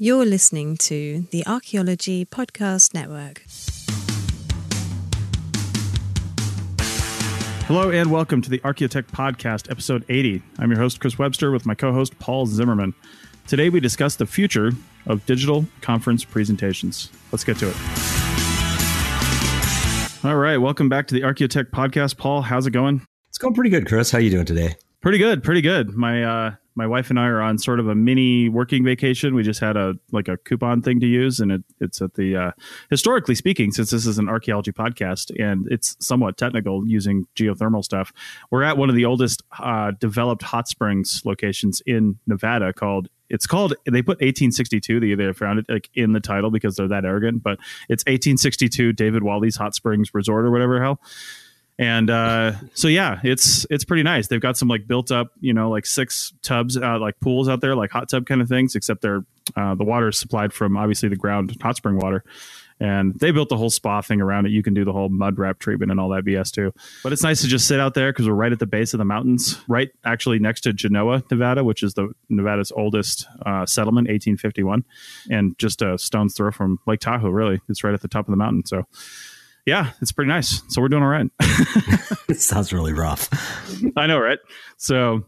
You're listening to the Archaeology Podcast Network. Hello and welcome to the Archaeotech Podcast, episode 80. I'm your host, Chris Webster, with my co-host, Paul Zimmerman. Today we discuss the future of digital conference presentations. Let's get to it. All right, welcome back to the Archaeotech Podcast. Paul, how's it going? It's going pretty good, Chris. How are you doing today? Pretty good. My wife and I are on sort of a mini working vacation. We just had a coupon thing to use, and it's at the historically speaking, since this is an archaeology podcast and it's somewhat technical using geothermal stuff, we're at one of the oldest developed hot springs locations in Nevada they put 1862. They found it like in the title because they're that arrogant, but it's 1862 David Wally's Hot Springs Resort or whatever hell. And so yeah, it's pretty nice. They've got some like built up, 6 tubs, like pools out there, like hot tub kind of things, except they're the water is supplied from obviously the ground hot spring water. And they built the whole spa thing around it. You can do the whole mud wrap treatment and all that BS too. But it's nice to just sit out there because we're right at the base of the mountains, right actually next to Genoa, Nevada, which is Nevada's oldest settlement, 1851, and just a stone's throw from Lake Tahoe. Really, it's right at the top of the mountain. So. Yeah, it's pretty nice. So we're doing all right. It sounds really rough. I know, right? So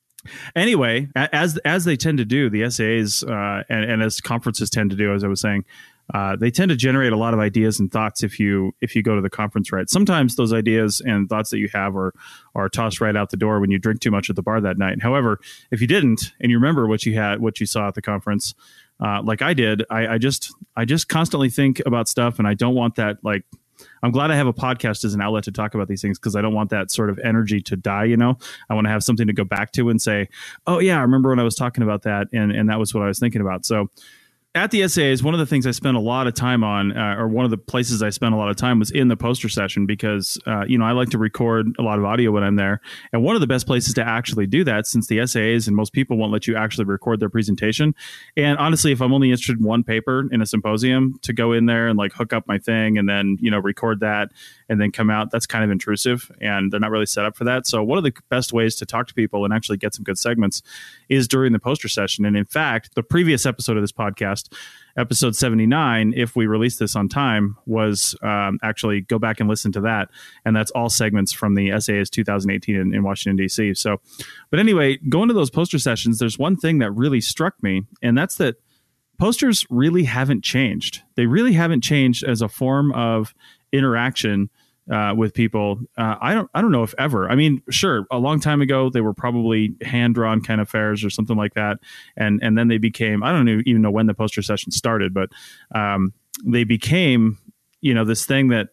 anyway, as they tend to do, the SAAs and as conferences tend to do, as I was saying, they tend to generate a lot of ideas and thoughts if you go to the conference, right? Sometimes those ideas and thoughts that you have are tossed right out the door when you drink too much at the bar that night. However, if you didn't and you remember what you saw at the conference, like I did, I just constantly think about stuff, and I don't want that like. I'm glad I have a podcast as an outlet to talk about these things because I don't want that sort of energy to die, I want to have something to go back to and say, oh, yeah, I remember when I was talking about that, and that was what I was thinking about. So at the SAAs, one of the things I spent a lot of time on, or one of the places I spent a lot of time was in the poster session because, I like to record a lot of audio when I'm there. And one of the best places to actually do that, since the SAAs and most people won't let you actually record their presentation. And honestly, if I'm only interested in one paper in a symposium, to go in there and like hook up my thing and then, record that and then come out, that's kind of intrusive and they're not really set up for that. So one of the best ways to talk to people and actually get some good segments is during the poster session. And in fact, the previous episode of this podcast, episode 79, if we release this on time, was actually go back and listen to that. And that's all segments from the SAAs 2018 in Washington, D.C. So, but anyway, going to those poster sessions, there's one thing that really struck me, and that's that posters really haven't changed. They really haven't changed as a form of interaction with people. I don't know if ever. I mean, sure, a long time ago they were probably hand-drawn kind of fairs or something like that, and then they became, I don't even know when the poster session started, but they became this thing that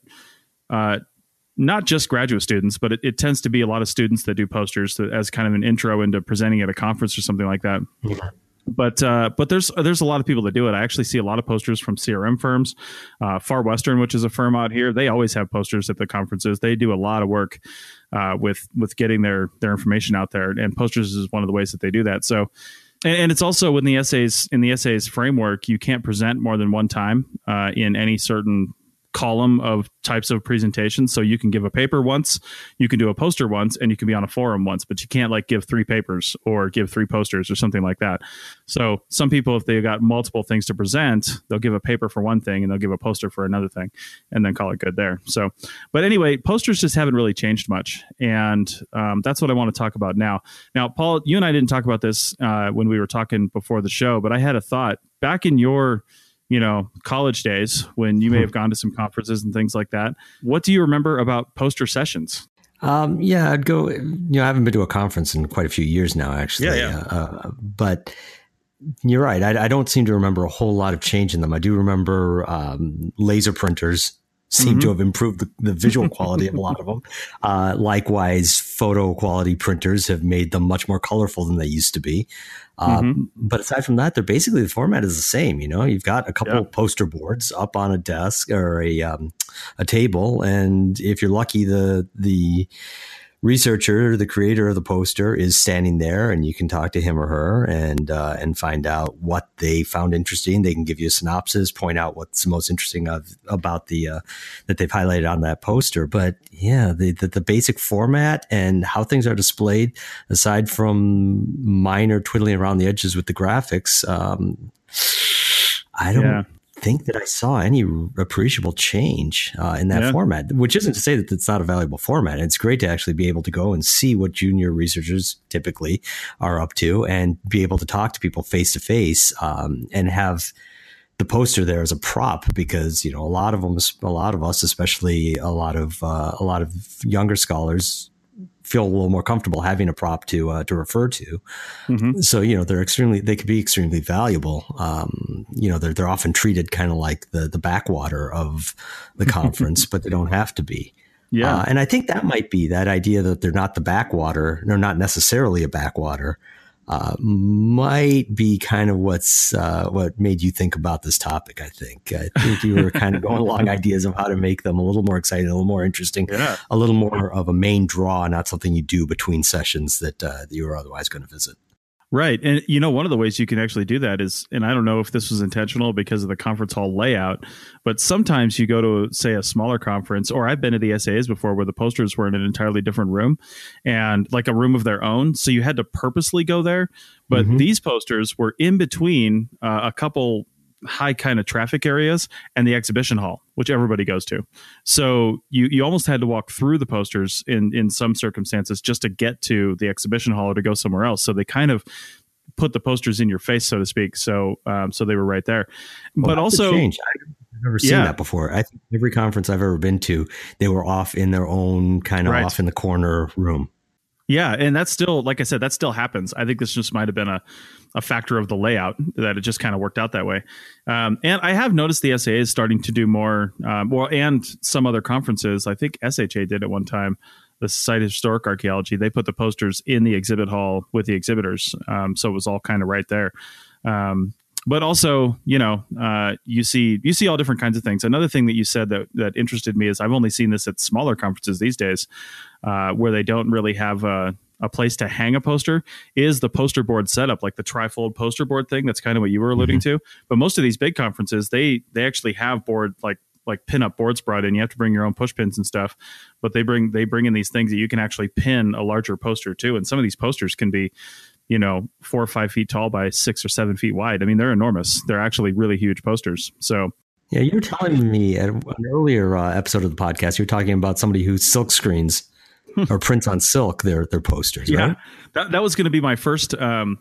not just graduate students, but it tends to be a lot of students that do posters as kind of an intro into presenting at a conference or something like that. Yeah. But there's a lot of people that do it. I actually see a lot of posters from CRM firms, Far Western, which is a firm out here. They always have posters at the conferences. They do a lot of work with getting their information out there, and posters is one of the ways that they do that. So, and it's also in the SAAs framework, you can't present more than one time in any certain column of types of presentations. So you can give a paper once, you can do a poster once, and you can be on a forum once, but you can't like give 3 papers or give 3 posters or something like that. So some people, if they've got multiple things to present, they'll give a paper for one thing and they'll give a poster for another thing and then call it good there. So, but anyway, posters just haven't really changed much. And that's what I want to talk about now. Now, Paul, you and I didn't talk about this when we were talking before the show, but I had a thought back in your college days when you may have gone to some conferences and things like that. What do you remember about poster sessions? Yeah, I'd go, I haven't been to a conference in quite a few years now, actually. Yeah. But you're right. I don't seem to remember a whole lot of change in them. I do remember laser printers seem to have improved the visual quality of a lot of them. Likewise, photo quality printers have made them much more colorful than they used to be. But aside from that, the format is the same. You've got a couple of poster boards up on a desk or a table. And if you're lucky, the researcher, the creator of the poster, is standing there, and you can talk to him or her and find out what they found interesting. They can give you a synopsis, point out what's most interesting about the that they've highlighted on that poster. But yeah, the basic format and how things are displayed, aside from minor twiddling around the edges with the graphics, I don't think that I saw any appreciable change in that format, which isn't to say that it's not a valuable format. It's great to actually be able to go and see what junior researchers typically are up to and be able to talk to people face to face and have the poster there as a prop, because, a lot of us, especially a lot of younger scholars, feel a little more comfortable having a prop to refer to. Mm-hmm. So, they could be extremely valuable. They're often treated kind of like the backwater of the conference, but they don't have to be. Yeah. And I think that might be that idea that they're not the backwater, they're not necessarily a backwater, might be kind of what made you think about this topic. I think you were kind of going along ideas of how to make them a little more exciting, a little more interesting, a little more of a main draw, not something you do between sessions that you were otherwise going to visit. Right. And, one of the ways you can actually do that is, and I don't know if this was intentional because of the conference hall layout, but sometimes you go to, say, a smaller conference, or I've been to the SAAs before where the posters were in an entirely different room and like a room of their own. So you had to purposely go there. But these posters were in between a couple high kind of traffic areas and the exhibition hall, which everybody goes to. So you almost had to walk through the posters in some circumstances just to get to the exhibition hall or to go somewhere else. So they kind of put the posters in your face, so to speak. So they were right there. But also, I've never seen that before. I think every conference I've ever been to, they were off in their own kind of off in the corner room. Yeah. And that's still, like I said, that still happens. I think this just might have been a factor of the layout that it just kind of worked out that way. And I have noticed the SAA is starting to do more, and some other conferences. I think SHA did at one time, the Society of Historic Archaeology. They put the posters in the exhibit hall with the exhibitors. So it was all kind of right there. But also, you see all different kinds of things. Another thing that you said that interested me is I've only seen this at smaller conferences these days, where they don't really have a place to hang a poster, is the poster board setup, like the trifold poster board thing. That's kind of what you were alluding to. But most of these big conferences, they actually have board like pin-up boards brought in. You have to bring your own push pins and stuff, but they bring in these things that you can actually pin a larger poster to. And some of these posters can be 4 or 5 feet tall by 6 or 7 feet wide. I mean, they're enormous. They're actually really huge posters. So yeah, you were telling me at an earlier episode of the podcast, you were talking about somebody who silk screens or prints on silk their posters. Yeah, right? that was going to be my first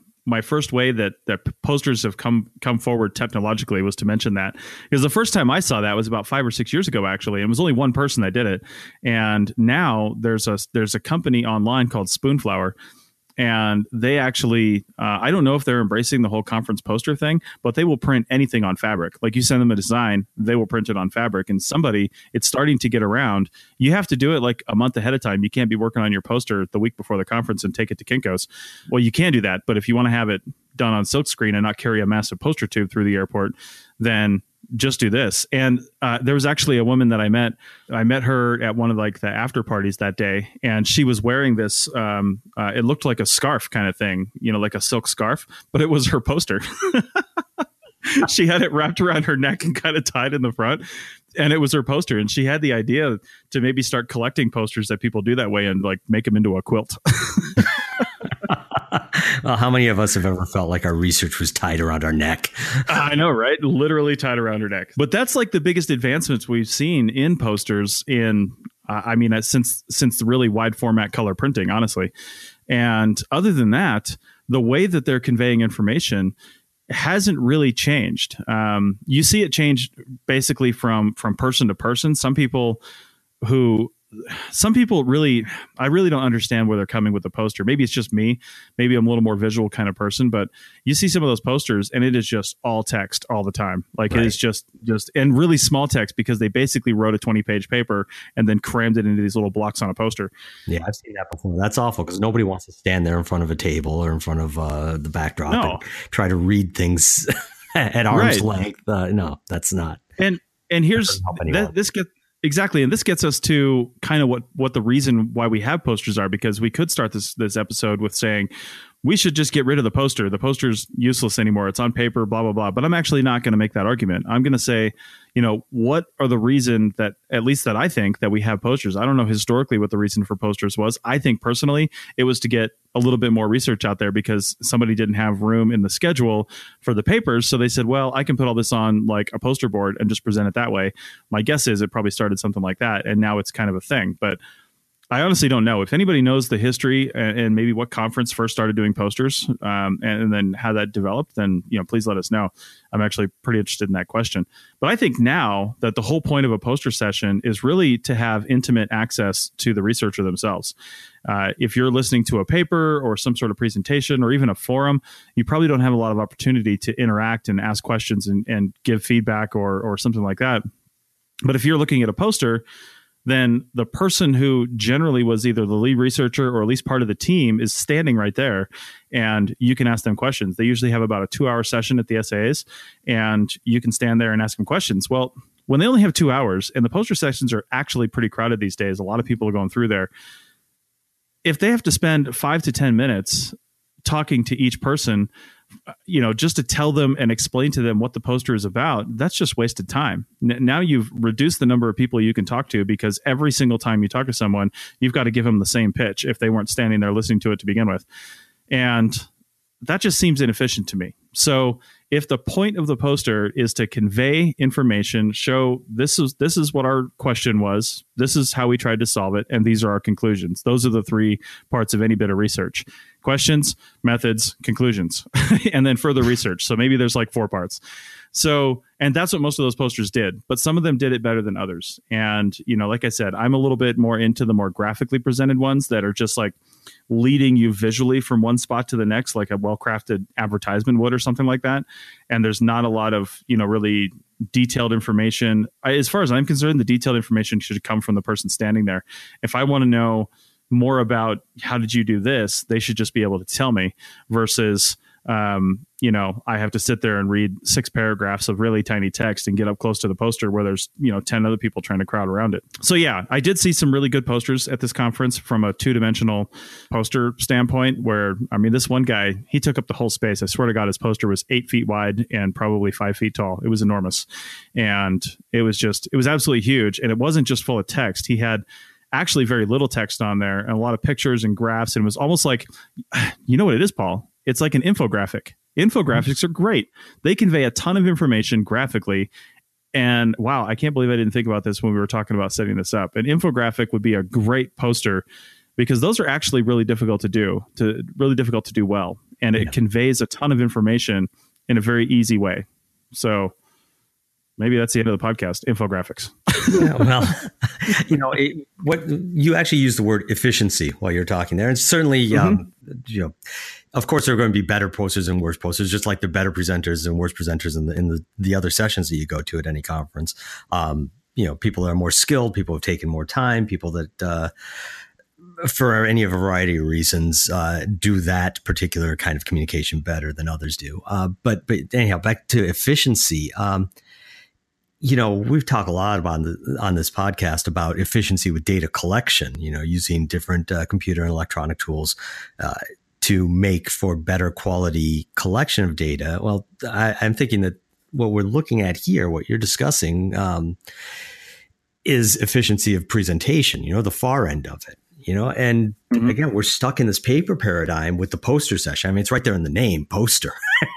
way that posters have come forward technologically, was to mention that, because the first time I saw that was about 5 or 6 years ago, actually. It was only one person that did it. And now there's a company online called Spoonflower. And they actually, I don't know if they're embracing the whole conference poster thing, but they will print anything on fabric. Like, you send them a design, they will print it on fabric. And it's starting to get around. You have to do it like a month ahead of time. You can't be working on your poster the week before the conference and take it to Kinko's. Well, you can do that. But if you want to have it done on silkscreen and not carry a massive poster tube through the airport, then just do this. And there was actually a woman that I met her at one of like the after parties that day, and she was wearing this it looked like a scarf kind of thing, like a silk scarf, but it was her poster. She had it wrapped around her neck and kind of tied in the front, and it was her poster. And she had the idea to maybe start collecting posters that people do that way and like make them into a quilt. Well, how many of us have ever felt like our research was tied around our neck? I know, right? Literally tied around her neck. But that's like the biggest advancements we've seen in posters since the really wide format color printing, honestly. And other than that, the way that they're conveying information hasn't really changed. You see it change basically from person to person. Some people really, I really don't understand where they're coming with the poster. Maybe it's just me. Maybe I'm a little more visual kind of person, but you see some of those posters and it is just all text all the time. Like It is just and really small text, because they basically wrote a 20-page paper and then crammed it into these little blocks on a poster. Yeah, I've seen that before. That's awful, because nobody wants to stand there in front of a table or in front of the backdrop and try to read things at arm's length. No, that's not. And here's Exactly. And this gets us to kind of what the reason why we have posters are, because we could start this episode with saying, we should just get rid of the poster. The poster's useless anymore. It's on paper, blah, blah, blah. But I'm actually not going to make that argument. I'm going to say, what are the reason that, at least that I think, that we have posters? I don't know historically what the reason for posters was. I think personally it was to get a little bit more research out there because somebody didn't have room in the schedule for the papers. So they said, well, I can put all this on like a poster board and just present it that way. My guess is it probably started something like that. And now it's kind of a thing. But I honestly don't know. If anybody knows the history and maybe what conference first started doing posters and then how that developed, then please let us know. I'm actually pretty interested in that question. But I think now that the whole point of a poster session is really to have intimate access to the researcher themselves. If you're listening to a paper or some sort of presentation or even a forum, you probably don't have a lot of opportunity to interact and ask questions and give feedback or something like that. But if you're looking at a poster, then the person who generally was either the lead researcher or at least part of the team is standing right there, and you can ask them questions. They usually have about a 2-hour session at the SAAs, and you can stand there and ask them questions. Well, when they only have 2 hours, and the poster sessions are actually pretty crowded these days, a lot of people are going through there. If they have to spend 5 to 10 minutes talking to each person, just to tell them and explain to them what the poster is about, that's just wasted time. Now you've reduced the number of people you can talk to, because every single time you talk to someone, you've got to give them the same pitch if they weren't standing there listening to it to begin with. And that just seems inefficient to me. So if the point of the poster is to convey information, show this is what our question was, this is how we tried to solve it, and these are our conclusions. Those are the 3 parts of any bit of research: questions, methods, conclusions, and then further research. So maybe there's like 4 parts. So, and that's what most of those posters did, but some of them did it better than others. And, like I said, I'm a little bit more into the more graphically presented ones that are just like leading you visually from one spot to the next, like a well-crafted advertisement would or something like that. And there's not a lot of, really detailed information. As far as I'm concerned, the detailed information should come from the person standing there. If I want to know more about how did you do this, they should just be able to tell me, versus I have to sit there and read 6 paragraphs of really tiny text and get up close to the poster where there's 10 other people trying to crowd around it. So yeah, I did see some really good posters at this conference from a 2-dimensional poster standpoint, where this one guy, he took up the whole space. I swear to God, his poster was 8 feet wide and probably 5 feet tall. It was enormous, and it was absolutely huge. And it wasn't just full of text. He had actually very little text on there and a lot of pictures and graphs. And it was almost like, you know what it is, Paul? It's like an infographic. Infographics are great. They convey a ton of information graphically. And wow, I can't believe I didn't think about this when we were talking about setting this up. An infographic would be a great poster, because those are actually really difficult to do well. And it conveys a ton of information in a very easy way. So maybe that's the end of the podcast. Infographics. Yeah, well, what you actually used the word efficiency while you're talking there, and certainly, of course, there are going to be better posters and worse posters, just like there are better presenters and worse presenters in the other sessions that you go to at any conference. People that are more skilled, people who have taken more time, people that, for any of a variety of reasons, do that particular kind of communication better than others do. But anyhow, back to efficiency. We've talked a lot about on this podcast about efficiency with data collection, using different computer and electronic tools to make for better quality collection of data. Well, I'm thinking that what we're looking at here, what you're discussing, is efficiency of presentation, the far end of it. And again, we're stuck in this paper paradigm with the poster session. It's right there in the name, poster.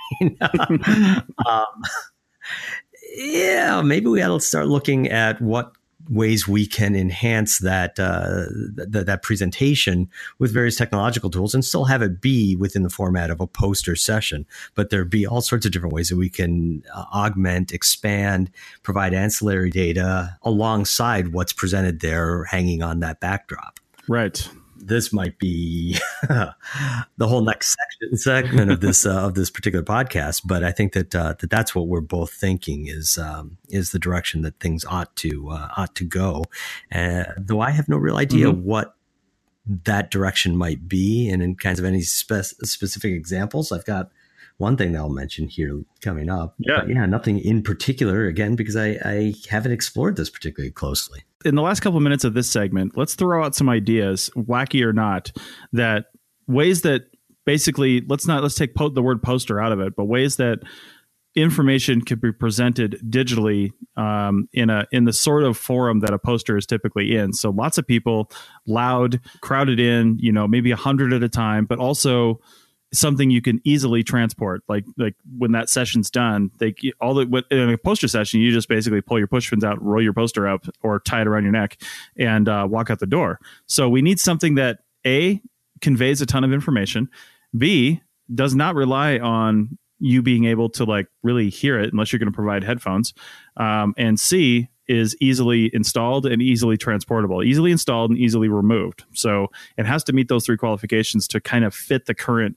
Yeah, maybe we ought to start looking at what ways we can enhance that presentation with various technological tools and still have it be within the format of a poster session. But there be all sorts of different ways that we can augment, expand, provide ancillary data alongside what's presented there, hanging on that backdrop. Right. This might be the whole next segment of this particular podcast, but I think that that's what we're both thinking is the direction that things ought to go. Though I have no real idea what that direction might be, and in kinds of any specific examples. I've got one thing that I'll mention here coming up. Yeah. But nothing in particular, again, because I haven't explored this particularly closely. In the last couple of minutes of this segment, let's throw out some ideas, wacky or not, that ways that basically, let's take the word poster out of it, but ways that information could be presented digitally in the sort of forum that a poster is typically in. So lots of people, loud, crowded in, maybe 100 at a time, but also something you can easily transport. Like when that session's done, in a poster session, you just basically pull your push pins out, roll your poster up, or tie it around your neck, and walk out the door. So we need something that A, conveys a ton of information, B, does not rely on you being able to like really hear it unless you're going to provide headphones, and C, is easily installed and easily transportable, easily installed and easily removed. So it has to meet those three qualifications to kind of fit the current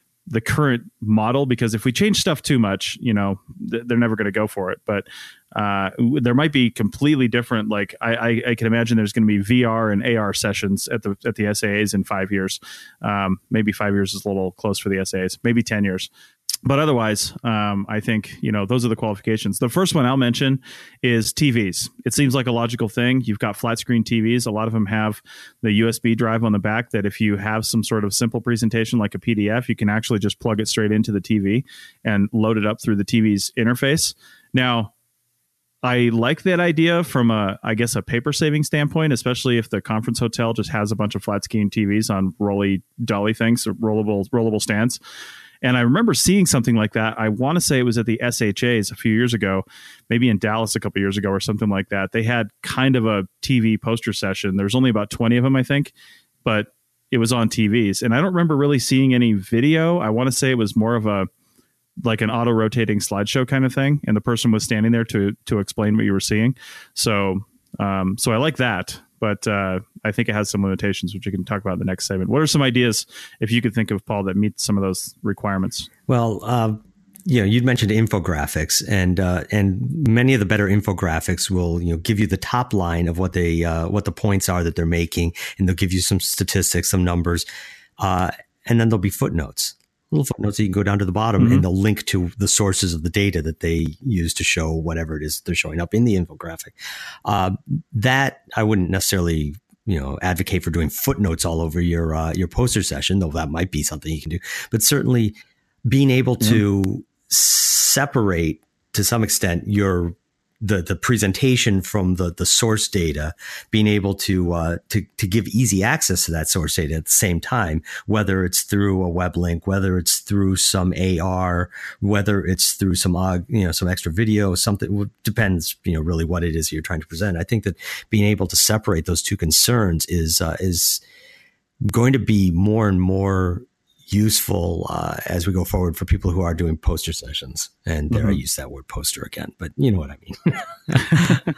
model, because if we change stuff too much, they're never going to go for it. But there might be completely different, like I can imagine there's going to be VR and AR sessions at the SAAs in 5 years. Maybe 5 years is a little close for the SAAs, maybe 10 years. But otherwise, I think, those are the qualifications. The first one I'll mention is TVs. It seems like a logical thing. You've got flat screen TVs. A lot of them have the USB drive on the back that if you have some sort of simple presentation like a PDF, you can actually just plug it straight into the TV and load it up through the TV's interface. Now, I like that idea from a paper saving standpoint, especially if the conference hotel just has a bunch of flat screen TVs on rolly dolly things, or rollable stands. And I remember seeing something like that. I want to say it was at the SHAs a few years ago, maybe in Dallas a couple years ago or something like that. They had kind of a TV poster session. There was only about 20 of them, I think, but it was on TVs. And I don't remember really seeing any video. I want to say it was more of an auto rotating slideshow kind of thing. And the person was standing there to explain what you were seeing. So I like that. But I think it has some limitations, which we can talk about in the next segment. What are some ideas, if you could think of, Paul, that meet some of those requirements? Well, you'd mentioned infographics, and many of the better infographics will give you the top line of what the points are that they're making, and they'll give you some statistics, some numbers, and then there'll be footnotes. Little footnotes that you can go down to the bottom, and they'll link to the sources of the data that they use to show whatever it is they're showing up in the infographic. That I wouldn't necessarily, advocate for doing footnotes all over your poster session, though that might be something you can do. But certainly being able to separate to some extent the presentation from the source data, being able to give easy access to that source data at the same time, whether it's through a web link, whether it's through some AR, whether it's through some extra video, something depends, really what it is you're trying to present. I think that being able to separate those two concerns is going to be more and more useful as we go forward for people who are doing poster sessions. And there I use that word poster again, but you know what I mean.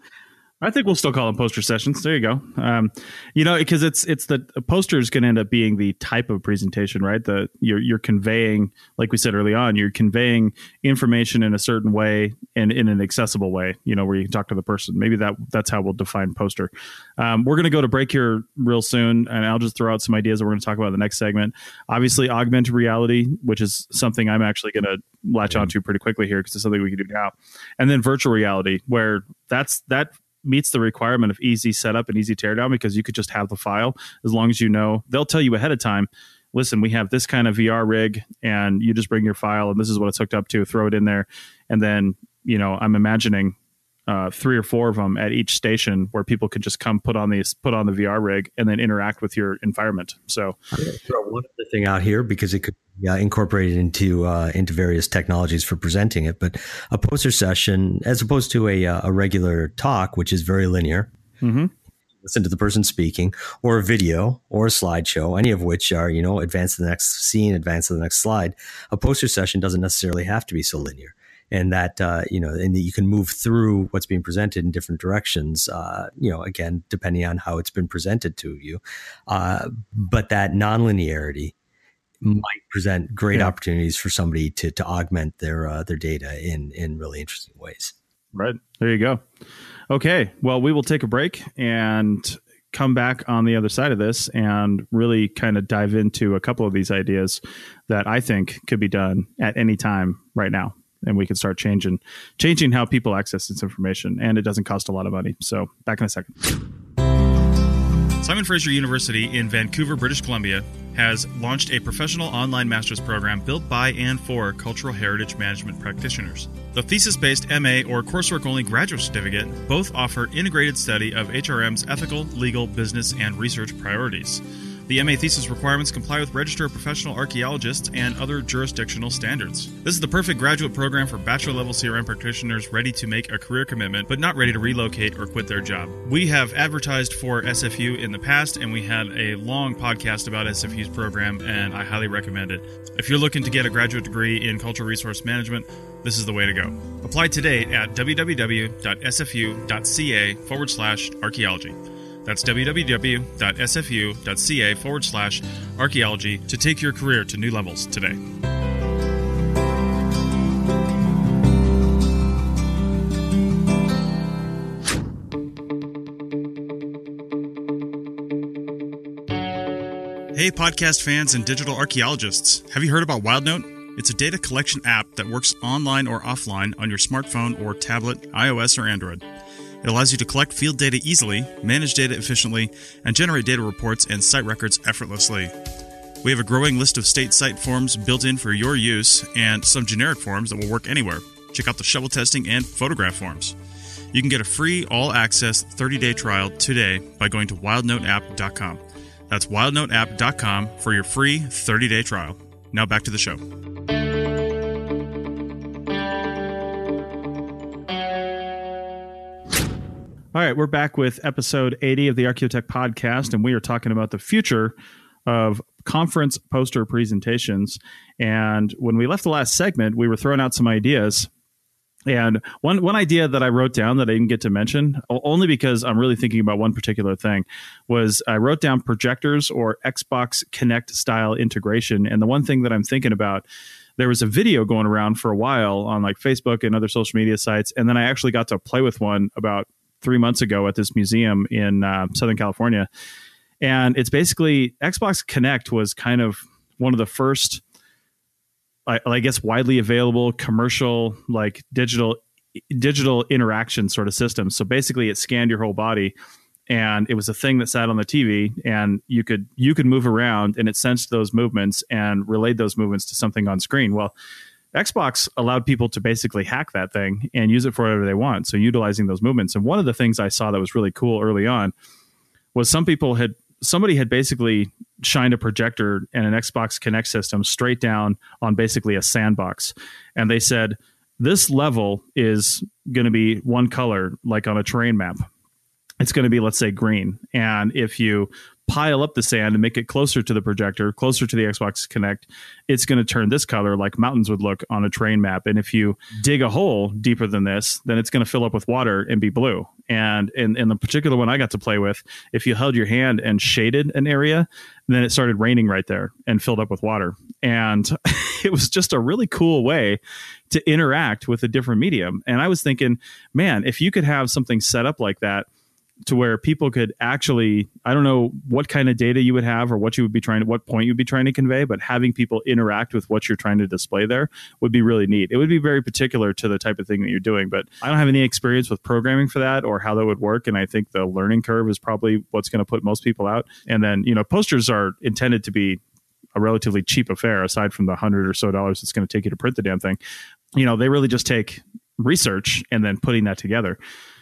I think we'll still call them poster sessions. There you go. Because it's the poster is going to end up being the type of presentation, right? You're conveying, like we said early on, you're conveying information in a certain way and in an accessible way, where you can talk to the person. Maybe that's how we'll define poster. We're going to go to break here real soon, and I'll just throw out some ideas that we're going to talk about in the next segment. Obviously, augmented reality, which is something I'm actually going to latch onto pretty quickly here because it's something we can do now. And then virtual reality, where that meets the requirement of easy setup and easy teardown, because you could just have the file as long as they'll tell you ahead of time, listen, we have this kind of VR rig and you just bring your file and this is what it's hooked up to, throw it in there. And then, I'm imagining 3 or 4 of them at each station where people could just come put on the VR rig and then interact with your environment. So I'm going to throw one other thing out here because it could be incorporated into various technologies for presenting it. But a poster session, as opposed to a regular talk, which is very linear, listen to the person speaking, or a video or a slideshow, any of which are, advance to the next scene, advance to the next slide. A poster session doesn't necessarily have to be so linear. And that, and that you can move through what's being presented in different directions, again, depending on how it's been presented to you. But that nonlinearity might present great opportunities for somebody to augment their data in really interesting ways. Right. There you go. Okay. Well, we will take a break and come back on the other side of this and really kind of dive into a couple of these ideas that I think could be done at any time right now. And we can start changing how people access this information. And it doesn't cost a lot of money. So back in a second. Simon Fraser University in Vancouver, British Columbia has launched a professional online master's program built by and for cultural heritage management practitioners. The thesis-based MA or coursework-only graduate certificate both offer integrated study of HRM's ethical, legal, business, and research priorities. The MA thesis requirements comply with Register of Professional Archaeologists and other jurisdictional standards. This is the perfect graduate program for bachelor-level CRM practitioners ready to make a career commitment, but not ready to relocate or quit their job. We have advertised for SFU in the past, and we had a long podcast about SFU's program, and I highly recommend it. If you're looking to get a graduate degree in cultural resource management, this is the way to go. Apply today at www.sfu.ca/archaeology. That's www.sfu.ca/archaeology to take your career to new levels today. Hey, podcast fans and digital archaeologists. Have you heard about WildNote? It's a data collection app that works online or offline on your smartphone or tablet, iOS or Android. It allows you to collect field data easily, manage data efficiently, and generate data reports and site records effortlessly. We have a growing list of state site forms built in for your use and some generic forms that will work anywhere. Check out the shovel testing and photograph forms. You can get a free all-access 30-day trial today by going to wildnoteapp.com. That's wildnoteapp.com for your free 30-day trial. Now back to the show. All right, we're back with episode 80 of the Archaeotech podcast, and we are talking about the future of conference poster presentations. And when we left the last segment, we were throwing out some ideas. And one idea that I wrote down that I didn't get to mention, only because I'm really thinking about one particular thing, was I wrote down projectors or Xbox Kinect style integration. And the one thing that I'm thinking about, there was a video going around for a while on like Facebook and other social media sites. And then I actually got to play with one about 3 months ago at this museum in Southern California. And it's basically Xbox Kinect was kind of one of the first, I guess, widely available commercial, like digital interaction sort of systems. So basically it scanned your whole body, and it was a thing that sat on the TV, and you could move around, and it sensed those movements and relayed those movements to something on screen. Well, Xbox allowed people to basically hack that thing and use it for whatever they want. So utilizing those movements. And one of the things I saw that was really cool early on was somebody had basically shined a projector and an Xbox Kinect system straight down on basically a sandbox. And they said, this level is going to be one color, like on a terrain map. It's going to be, let's say, green. And if you pile up the sand and make it closer to the projector, closer to the Xbox Kinect, it's going to turn this color like mountains would look on a terrain map. And if you dig a hole deeper than this, then it's going to fill up with water and be blue. And in the particular one I got to play with, if you held your hand and shaded an area, then it started raining right there and filled up with water. And it was just a really cool way to interact with a different medium. And I was thinking, man, if you could have something set up like that, to where people could actually, I don't know what kind of data you would have or what point you'd be trying to convey, but having people interact with what you're trying to display there would be really neat. It would be very particular to the type of thing that you're doing, but I don't have any experience with programming for that or how that would work. And I think the learning curve is probably what's going to put most people out. And then, posters are intended to be a relatively cheap affair, aside from the $100 or so it's going to take you to print the damn thing. They really just take research and then putting that together.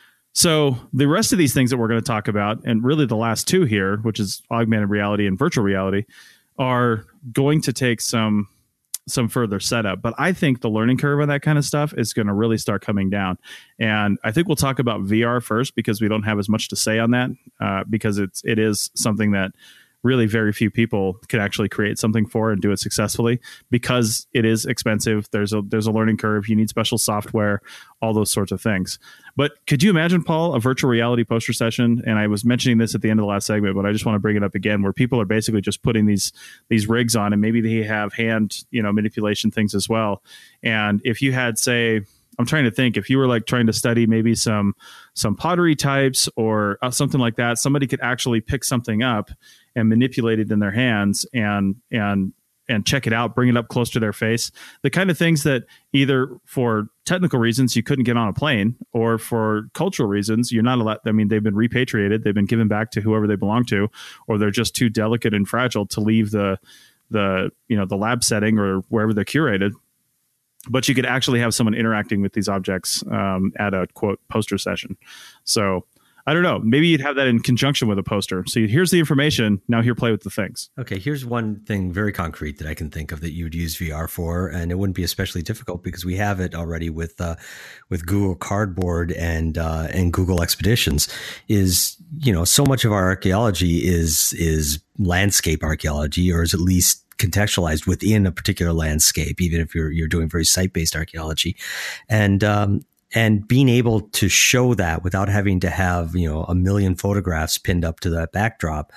So the rest of these things that we're going to talk about, and really the last two here, which is augmented reality and virtual reality, are going to take some further setup. But I think the learning curve on that kind of stuff is going to really start coming down. And I think we'll talk about VR first, because we don't have as much to say on that, because it is something that really very few people can actually create something for and do it successfully, because it is expensive. There's a learning curve. You need special software, all those sorts of things. But could you imagine, Paul, a virtual reality poster session? And I was mentioning this at the end of the last segment, but I just want to bring it up again, where people are basically just putting these rigs on, and maybe they have hand, manipulation things as well. And if you had, say, I'm trying to think, if you were like trying to study maybe some pottery types or something like that, somebody could actually pick something up and manipulate it in their hands and and check it out, bring it up close to their face. The kind of things that either for technical reasons you couldn't get on a plane, or for cultural reasons you're not allowed. I mean, they've been repatriated, they've been given back to whoever they belong to, or they're just too delicate and fragile to leave the lab setting or wherever they're curated. But you could actually have someone interacting with these objects at a quote poster session. So I don't know. Maybe you'd have that in conjunction with a poster. So here's the information. Now here, play with the things. Okay, here's one thing very concrete that I can think of that you would use VR for, and it wouldn't be especially difficult because we have it already with Google Cardboard and Google Expeditions. Is, you know, so much of our archaeology is landscape archaeology, or is at least contextualized within a particular landscape, even if you're doing very site-based archaeology, and being able to show that without having to have, you know, a million photographs pinned up to that backdrop,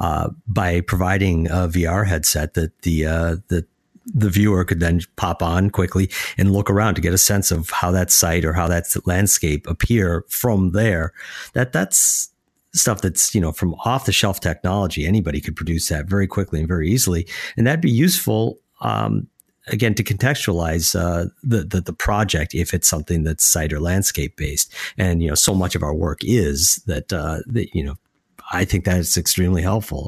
by providing a VR headset that the viewer could then pop on quickly and look around to get a sense of how that site or how that landscape appear from there. That's stuff that's, you know, from off the shelf technology. Anybody could produce that very quickly and very easily, and that'd be useful. Again, to contextualize the project, if it's something that's site or landscape based, and, you know, so much of our work is that, you know, I think that is extremely helpful.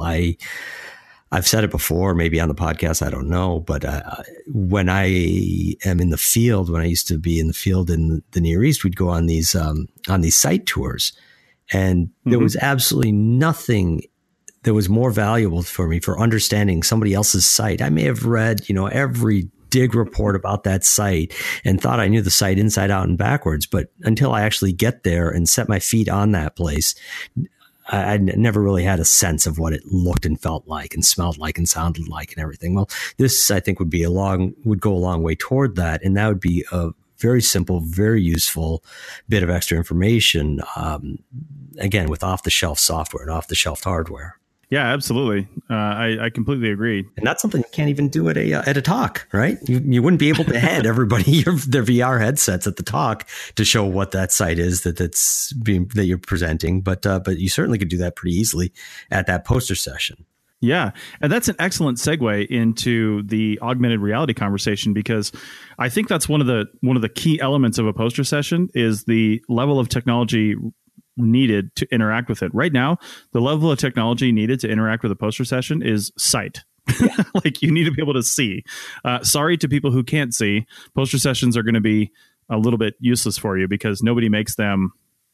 I've said it before, maybe on the podcast, I don't know, but when I am in the field, when I used to be in the field in the Near East, we'd go on these site tours, and there was absolutely nothing that was more valuable for me for understanding somebody else's site. I may have read, you know, every dig report about that site and thought I knew the site inside out and backwards. But until I actually get there and set my feet on that place, I never really had a sense of what it looked and felt like and smelled like and sounded like and everything. Well, this, I think, would go a long way toward that. And that would be a very simple, very useful bit of extra information, again, with off-the-shelf software and off-the-shelf hardware. Yeah, absolutely. I completely agree. And that's something you can't even do at a talk, right? You wouldn't be able to hand everybody their VR headsets at the talk to show what that site is that you're presenting. But you certainly could do that pretty easily at that poster session. Yeah, and that's an excellent segue into the augmented reality conversation, because I think that's one of the key elements of a poster session is the level of technology needed to interact with it. Right now, the level of technology needed to interact with a poster session is sight. Like, you need to be able to see. Sorry to people who can't see. Poster sessions are going to be a little bit useless for you because nobody makes them.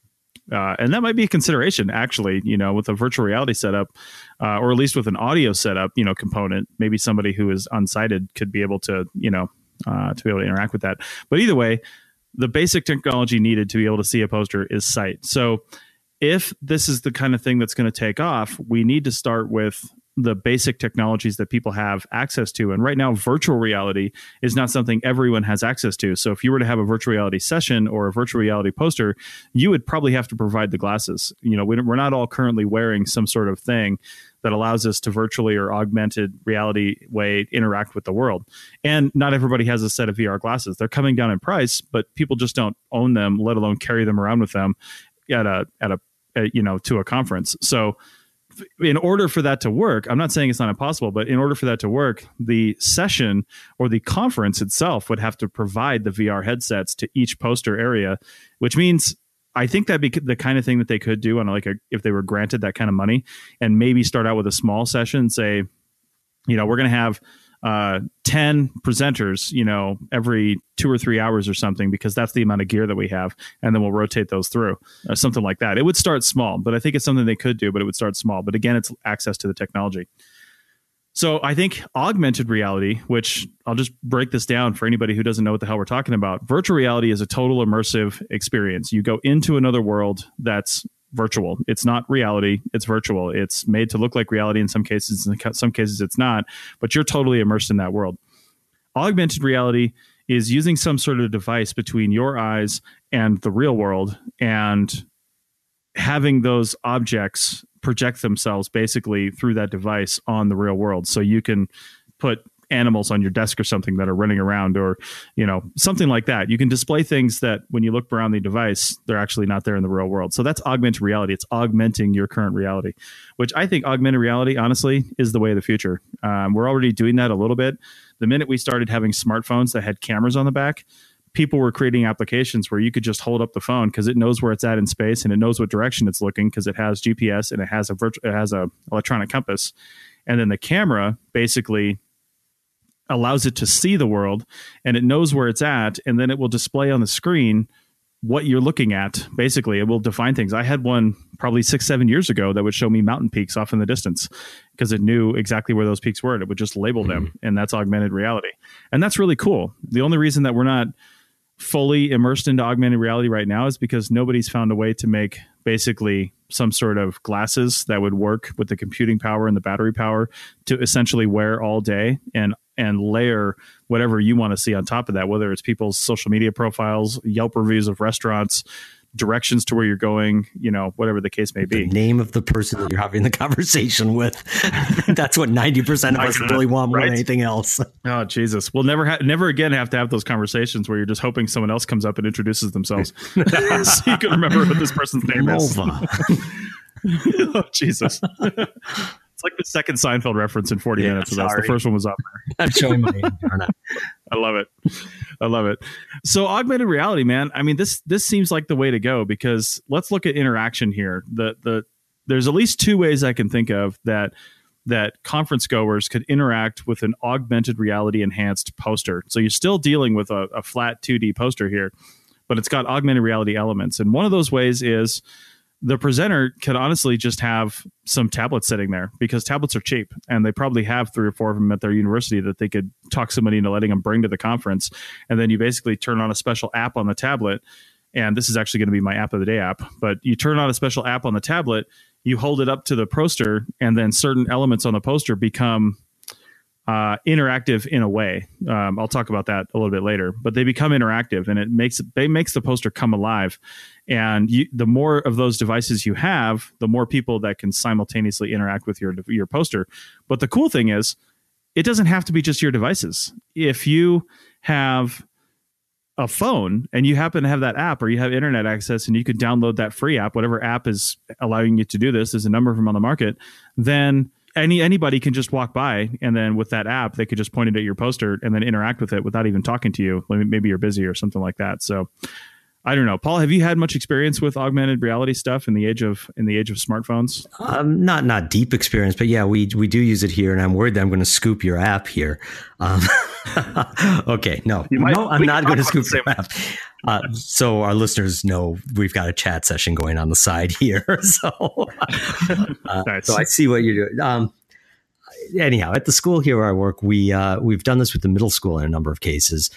And that might be a consideration, actually, you know, with a virtual reality setup, or at least with an audio setup, you know, component. Maybe somebody who is unsighted could be able to, you know, to be able to interact with that. But either way, the basic technology needed to be able to see a poster is sight. So if this is the kind of thing that's going to take off, we need to start with the basic technologies that people have access to. And right now, virtual reality is not something everyone has access to. So if you were to have a virtual reality session or a virtual reality poster, you would probably have to provide the glasses. You know, we're not all currently wearing some sort of thing that allows us to virtually or augmented reality way interact with the world. And not everybody has a set of VR glasses. They're coming down in price, but people just don't own them, let alone carry them around with them at a you know, to a conference. So in order for that to work, I'm not saying it's not impossible, but in order for that to work, the session or the conference itself would have to provide the VR headsets to each poster area, which means I think that'd be the kind of thing that they could do on if they were granted that kind of money, and maybe start out with a small session and say, you know, we're going to have 10 presenters, you know, every 2 or 3 hours or something, because that's the amount of gear that we have. And then we'll rotate those through, something like that. It would start small, but I think it's something they could do, but it would start small. But again, it's access to the technology. So I think augmented reality, which I'll just break this down for anybody who doesn't know what the hell we're talking about. Virtual reality is a total immersive experience. You go into another world that's virtual. It's not reality. It's virtual. It's made to look like reality in some cases. In some cases, it's not. But you're totally immersed in that world. Augmented reality is using some sort of device between your eyes and the real world, and having those objects project themselves basically through that device on the real world. So you can put animals on your desk or something that are running around, or, something like that. You can display things that when you look around the device, they're actually not there in the real world. So that's augmented reality. It's augmenting your current reality, which I think augmented reality, honestly, is the way of the future. We're already doing that a little bit. The minute we started having smartphones that had cameras on the back, people were creating applications where you could just hold up the phone because it knows where it's at in space, and it knows what direction it's looking because it has GPS and it has a electronic compass. And then the camera basically allows it to see the world, and it knows where it's at, and then it will display on the screen what you're looking at. Basically, it will define things. I had one probably 6-7 years ago that would show me mountain peaks off in the distance because it knew exactly where those peaks were, and it would just label them, and that's augmented reality. And that's really cool. The only reason that we're not fully immersed into augmented reality right now is because nobody's found a way to make basically some sort of glasses that would work with the computing power and the battery power to essentially wear all day and layer whatever you want to see on top of that, whether it's people's social media profiles, Yelp reviews of restaurants, directions to where you're going, whatever the case may be. The name of the person that you're having the conversation with. That's what 90% of us really want more than anything else. Oh, Jesus. We'll never again have to have those conversations where you're just hoping someone else comes up and introduces themselves so you can remember what this person's name is. Oh, Jesus. It's like the second Seinfeld reference in 40 minutes. So the first one was up there. I'm showing my age. I love it. So augmented reality, man. I mean, this seems like the way to go because let's look at interaction here. There's at least two ways I can think of that conference goers could interact with an augmented reality enhanced poster. So you're still dealing with a flat 2D poster here, but it's got augmented reality elements. And one of those ways is the presenter could honestly just have some tablets sitting there because tablets are cheap, and they probably have 3 or 4 of them at their university that they could talk somebody into letting them bring to the conference. And then you basically turn on a special app on the tablet. And this is actually going to be my app of the day app, but you turn on a special app on the tablet, you hold it up to the poster, and then certain elements on the poster become interactive in a way. I'll talk about that a little bit later, but they become interactive, and it makes the poster come alive. And the more of those devices you have, the more people that can simultaneously interact with your poster. But the cool thing is, it doesn't have to be just your devices. If you have a phone and you happen to have that app, or you have internet access and you could download that free app, whatever app is allowing you to do this, there's a number of them on the market, then anybody can just walk by, and then with that app, they could just point it at your poster and then interact with it without even talking to you. Maybe you're busy or something like that. So I don't know. Paul, have you had much experience with augmented reality stuff in the age of smartphones? Not deep experience, but yeah, we do use it here, and I'm worried that I'm going to scoop your app here. Okay, no, I'm not going to scoop your app. So our listeners know we've got a chat session going on the side here. So, nice. So I see what you're doing. Anyhow, at the school here where I work, we've done this with the middle school in a number of cases.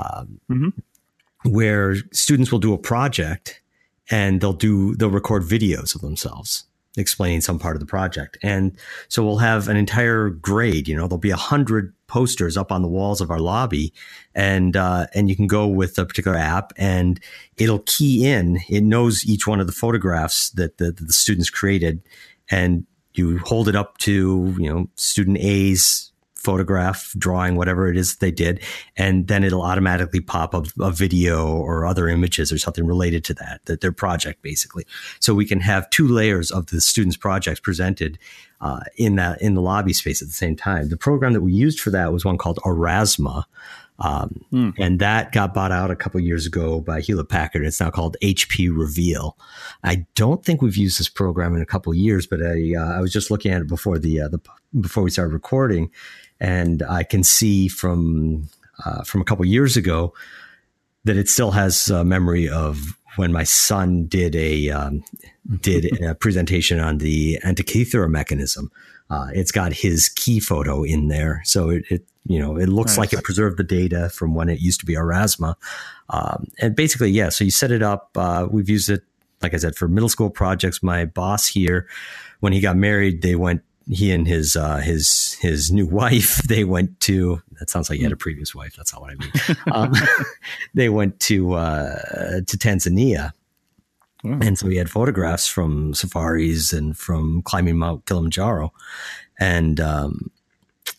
Where students will do a project and they'll record videos of themselves explaining some part of the project. And so we'll have an entire grade, there'll be 100 posters up on the walls of our lobby, and you can go with a particular app and it'll key in, it knows each one of the photographs that the students created, and you hold it up to, student A's photograph, drawing, whatever it is they did, and then it'll automatically pop up a video or other images or something related to that their project, basically. So we can have 2 layers of the students' projects presented in the lobby space at the same time. The program that we used for that was one called Aurasma, and that got bought out a couple of years ago by Hewlett Packard. It's now called HP Reveal. I don't think we've used this program in a couple of years, but I was just looking at it before before we started recording. And I can see from a couple of years ago that it still has a memory of when my son did a presentation on the Antikythera mechanism. It's got his key photo in there, so it looks like it preserved the data from when it used to be Aurasma. And basically, yeah. So you set it up. We've used it, like I said, for middle school projects. My boss here, when he got married, he and his new wife, they went to, that sounds like he had a previous wife. That's not what I mean. They went to Tanzania. And so he had photographs from safaris and from climbing Mount Kilimanjaro. And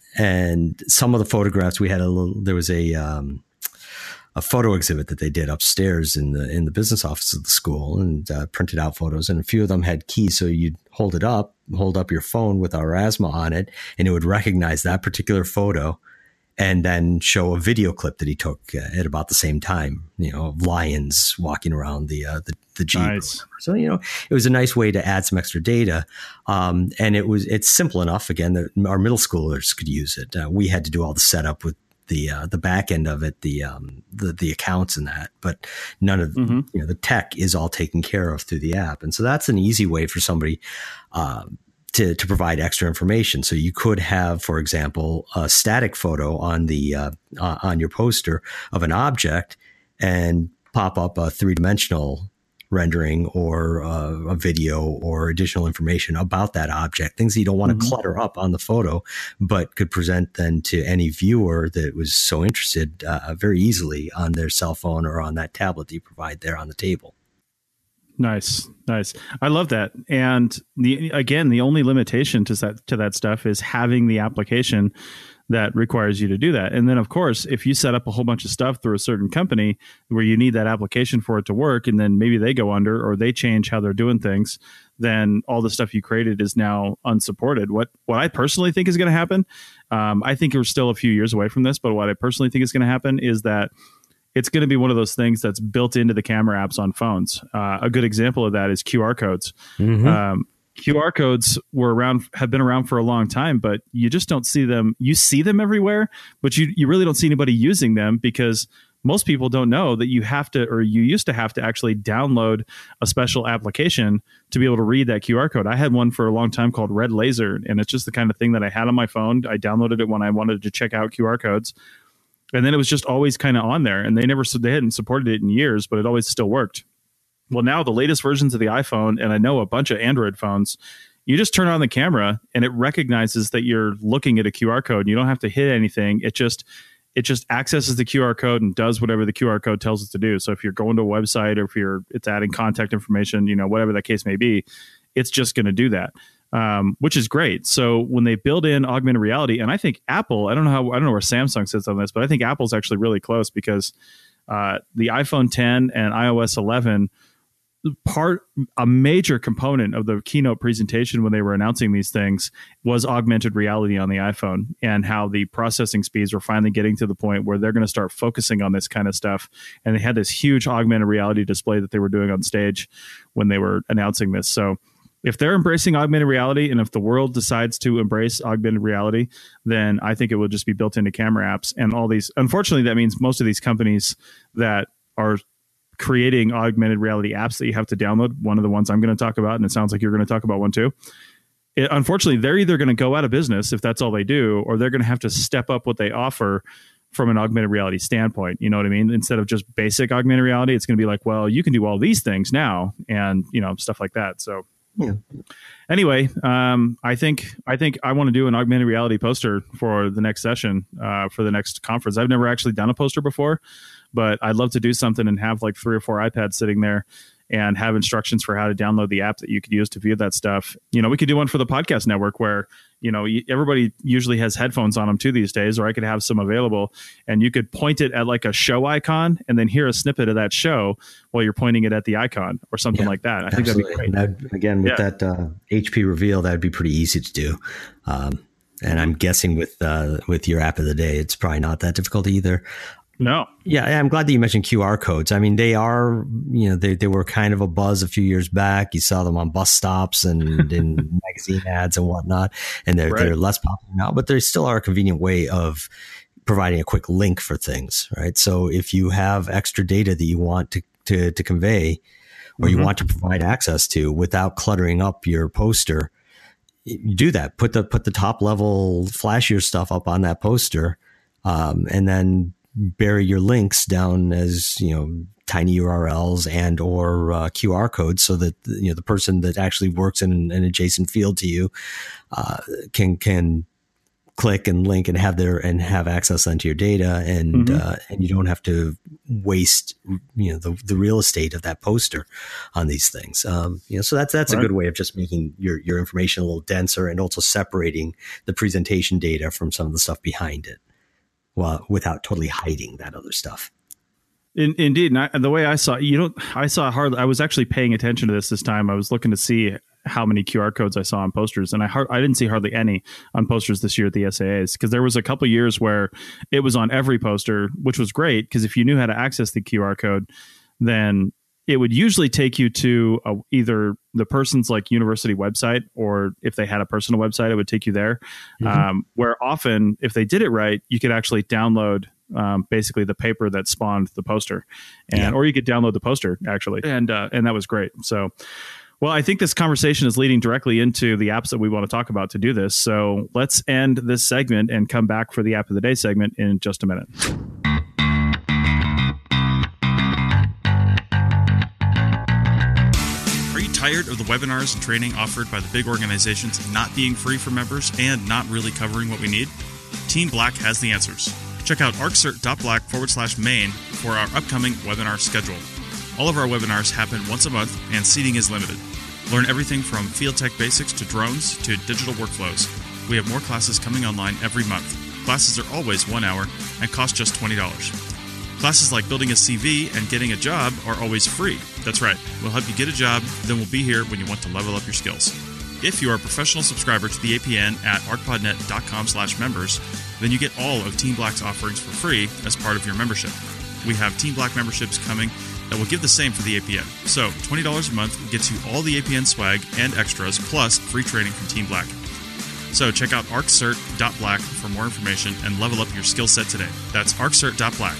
And some of the photographs we had there was a photo exhibit that they did upstairs in the business office of the school, and printed out photos. And a few of them had keys. So you'd hold up your phone with Aurasma on it, and it would recognize that particular photo and then show a video clip that he took at about the same time, of lions walking around the Jeep. Nice. So, it was a nice way to add some extra data. And it's simple enough, again, that our middle schoolers could use it. We had to do all the setup with the back end of it, the accounts and that, but none of the tech is all taken care of through the app. And so that's an easy way for somebody to provide extra information. So you could have, for example, a static photo on on your poster of an object and pop up a 3-dimensional rendering or a video or additional information about that object, things that you don't want to clutter up on the photo, but could present then to any viewer that was so interested very easily on their cell phone or on that tablet that you provide there on the table. Nice. I love that. And the only limitation to that stuff is having the application that requires you to do that. And then, of course, if you set up a whole bunch of stuff through a certain company where you need that application for it to work, and then maybe they go under or they change how they're doing things, then all the stuff you created is now unsupported. What I personally think is going to happen, I think we're still a few years away from this, but what I personally think is going to happen is that it's going to be one of those things that's built into the camera apps on phones. A good example of that is QR codes. QR codes have been around for a long time, but you just don't see them. You see them everywhere, but you really don't see anybody using them because most people don't know that you used to have to actually download a special application to be able to read that QR code. I had one for a long time called Red Laser, and it's just the kind of thing that I had on my phone. I downloaded it when I wanted to check out QR codes. And then it was just always kind of on there, and they hadn't supported it in years, but it always still worked. Well, now the latest versions of the iPhone, and I know a bunch of Android phones, you just turn on the camera and it recognizes that you're looking at a QR code. You don't have to hit anything. It just accesses the QR code and does whatever the QR code tells it to do. So if you're going to a website or if it's adding contact information, whatever that case may be, it's just going to do that. Which is great. So when they build in augmented reality, and I think Apple, I don't know where Samsung sits on this, but I think Apple's actually really close because the iPhone 10 and iOS 11, a major component of the keynote presentation when they were announcing these things was augmented reality on the iPhone, and how the processing speeds were finally getting to the point where they're going to start focusing on this kind of stuff. And they had this huge augmented reality display that they were doing on stage when they were announcing this. So if they're embracing augmented reality, and if the world decides to embrace augmented reality, then I think it will just be built into camera apps and all these. Unfortunately, that means most of these companies that are creating augmented reality apps that you have to download, one of the ones I'm going to talk about, and it sounds like you're going to talk about one too. Unfortunately, they're either going to go out of business if that's all they do, or they're going to have to step up what they offer from an augmented reality standpoint. You know what I mean? Instead of just basic augmented reality, it's going to be like, well, you can do all these things now, and stuff like that. So. Yeah. Anyway, I think I want to do an augmented reality poster for the next session, for the next conference. I've never actually done a poster before, but I'd love to do something and have like 3 or 4 iPads sitting there and have instructions for how to download the app that you could use to view that stuff. We could do one for the podcast network where, everybody usually has headphones on them too these days, or I could have some available, and you could point it at like a show icon and then hear a snippet of that show while you're pointing it at the icon or something like that. I think that'd be great. Again, with that HP reveal, that'd be pretty easy to do. And I'm guessing with your app of the day, it's probably not that difficult either. No. Yeah, I'm glad that you mentioned QR codes. I mean, they are, they were kind of a buzz a few years back. You saw them on bus stops and in magazine ads and whatnot, and they're less popular now, but they still are a convenient way of providing a quick link for things, right? So if you have extra data that you want to convey, or you want to provide access to without cluttering up your poster, you do that. Put the top level flashier stuff up on that poster, and then bury your links down as, tiny URLs and or QR codes, so that the person that actually works in an adjacent field to you can click and link and have access onto your data, and you don't have to waste the real estate of that poster on these things. So that's right. A good way of just making your information a little denser and also separating the presentation data from some of the stuff behind it, without totally hiding that other stuff. Indeed. And the way I saw, I was actually paying attention to this time. I was looking to see how many QR codes I saw on posters, and I didn't see hardly any on posters this year at the SAAs, because there was a couple of years where it was on every poster, which was great, because if you knew how to access the QR code, then it would usually take you to either the person's like university website, or if they had a personal website, it would take you there. Where often, if they did it right, you could actually download basically the paper that spawned the poster, or you could download the poster actually, and that was great. So, well, I think this conversation is leading directly into the apps that we want to talk about to do this. So let's end this segment and come back for the app of the day segment in just a minute. Are you tired of the webinars and training offered by the big organizations not being free for members and not really covering what we need? Team Black has the answers. Check out arccert.black/main for our upcoming webinar schedule. All of our webinars happen once a month, and seating is limited. Learn everything from field tech basics to drones to digital workflows. We have more classes coming online every month. Classes are always 1 hour and cost just $20. Classes like building a CV and getting a job are always free. That's right, we'll help you get a job, then we'll be here when you want to level up your skills. If you are a professional subscriber to the APN at arcpodnet.com/members, then you get all of Team Black's offerings for free as part of your membership. We have Team Black memberships coming that will give the same for the APN. So $20 a month gets you all the APN swag and extras, plus free training from Team Black. So check out arccert.black for more information and level up your skill set today. That's arccert.black.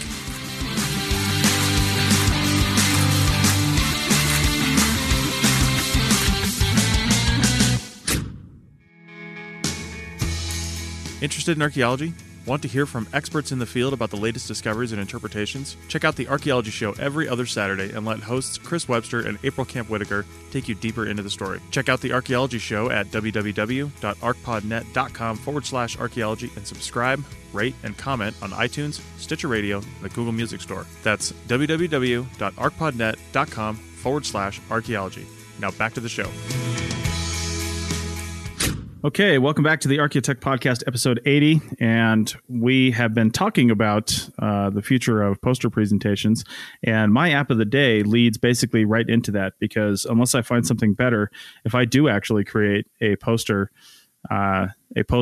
Interested in archaeology? Want to hear from experts in the field about the latest discoveries and interpretations? Check out the Archaeology Show every other Saturday and let hosts Chris Webster and April Camp Whitaker take you deeper into the story. Check out the Archaeology Show at www.arcpodnet.com/archaeology and subscribe, rate, and comment on iTunes, Stitcher Radio, and the Google Music Store. That's www.arcpodnet.com/archaeology. Now back to the show. Okay, welcome back to the Archaeotech Podcast, episode 80, and we have been talking about the future of poster presentations, and my app of the day leads basically right into that, because unless I find something better, if I do actually create a poster for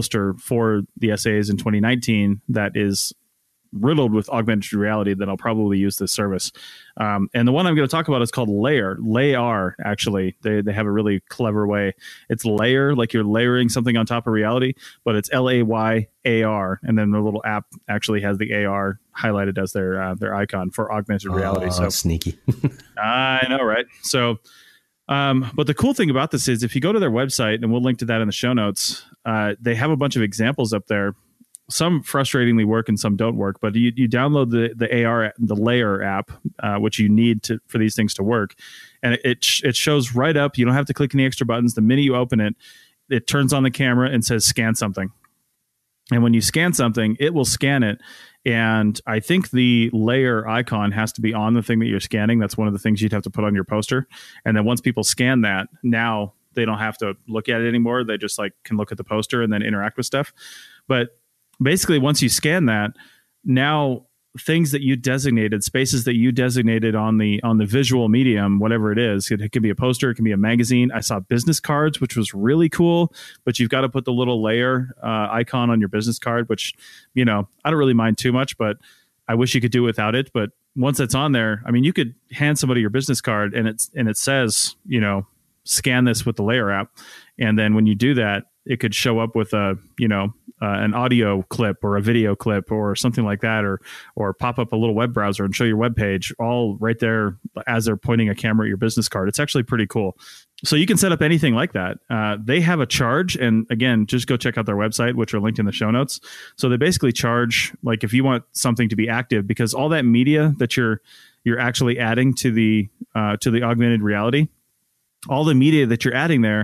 the SAAs in 2019 that is riddled with augmented reality, then I'll probably use this service. And the one I'm going to talk about is called Layar, actually. They have a really clever way. It's layer, like you're layering something on top of reality, but it's LAYAR. And then the little app actually has the AR highlighted as their icon for augmented reality. So sneaky. I know, right? So, but the cool thing about this is if you go to their website, and we'll link to that in the show notes, they have a bunch of examples up there. Some frustratingly work and some don't work, but you download the AR, the Layar app, which you need for these things to work, and it shows right up. You don't have to click any extra buttons. The minute you open it, it turns on the camera and says scan something. And when you scan something, it will scan it. And I think the Layar icon has to be on the thing that you're scanning. That's one of the things you'd have to put on your poster. And then once people scan that, now they don't have to look at it anymore. They just can look at the poster and then interact with stuff. But basically, once you scan that, now things that you designated, spaces that you designated on the visual medium, whatever it is, it could be a poster, it can be a magazine. I saw business cards, which was really cool, but you've got to put the little Layar icon on your business card, which, I don't really mind too much, but I wish you could do without it. But once it's on there, I mean, you could hand somebody your business card and it says, scan this with the Layar app. And then when you do that, it could show up with an audio clip or a video clip or something like that, or pop up a little web browser and show your web page all right there as they're pointing a camera at your business card. It's actually pretty cool. So you can set up anything like that. They have a charge, and again, just go check out their website, which are linked in the show notes. So they basically charge, like if you want something to be active, because all that media that you're actually adding to the augmented reality, all the media that you're adding there,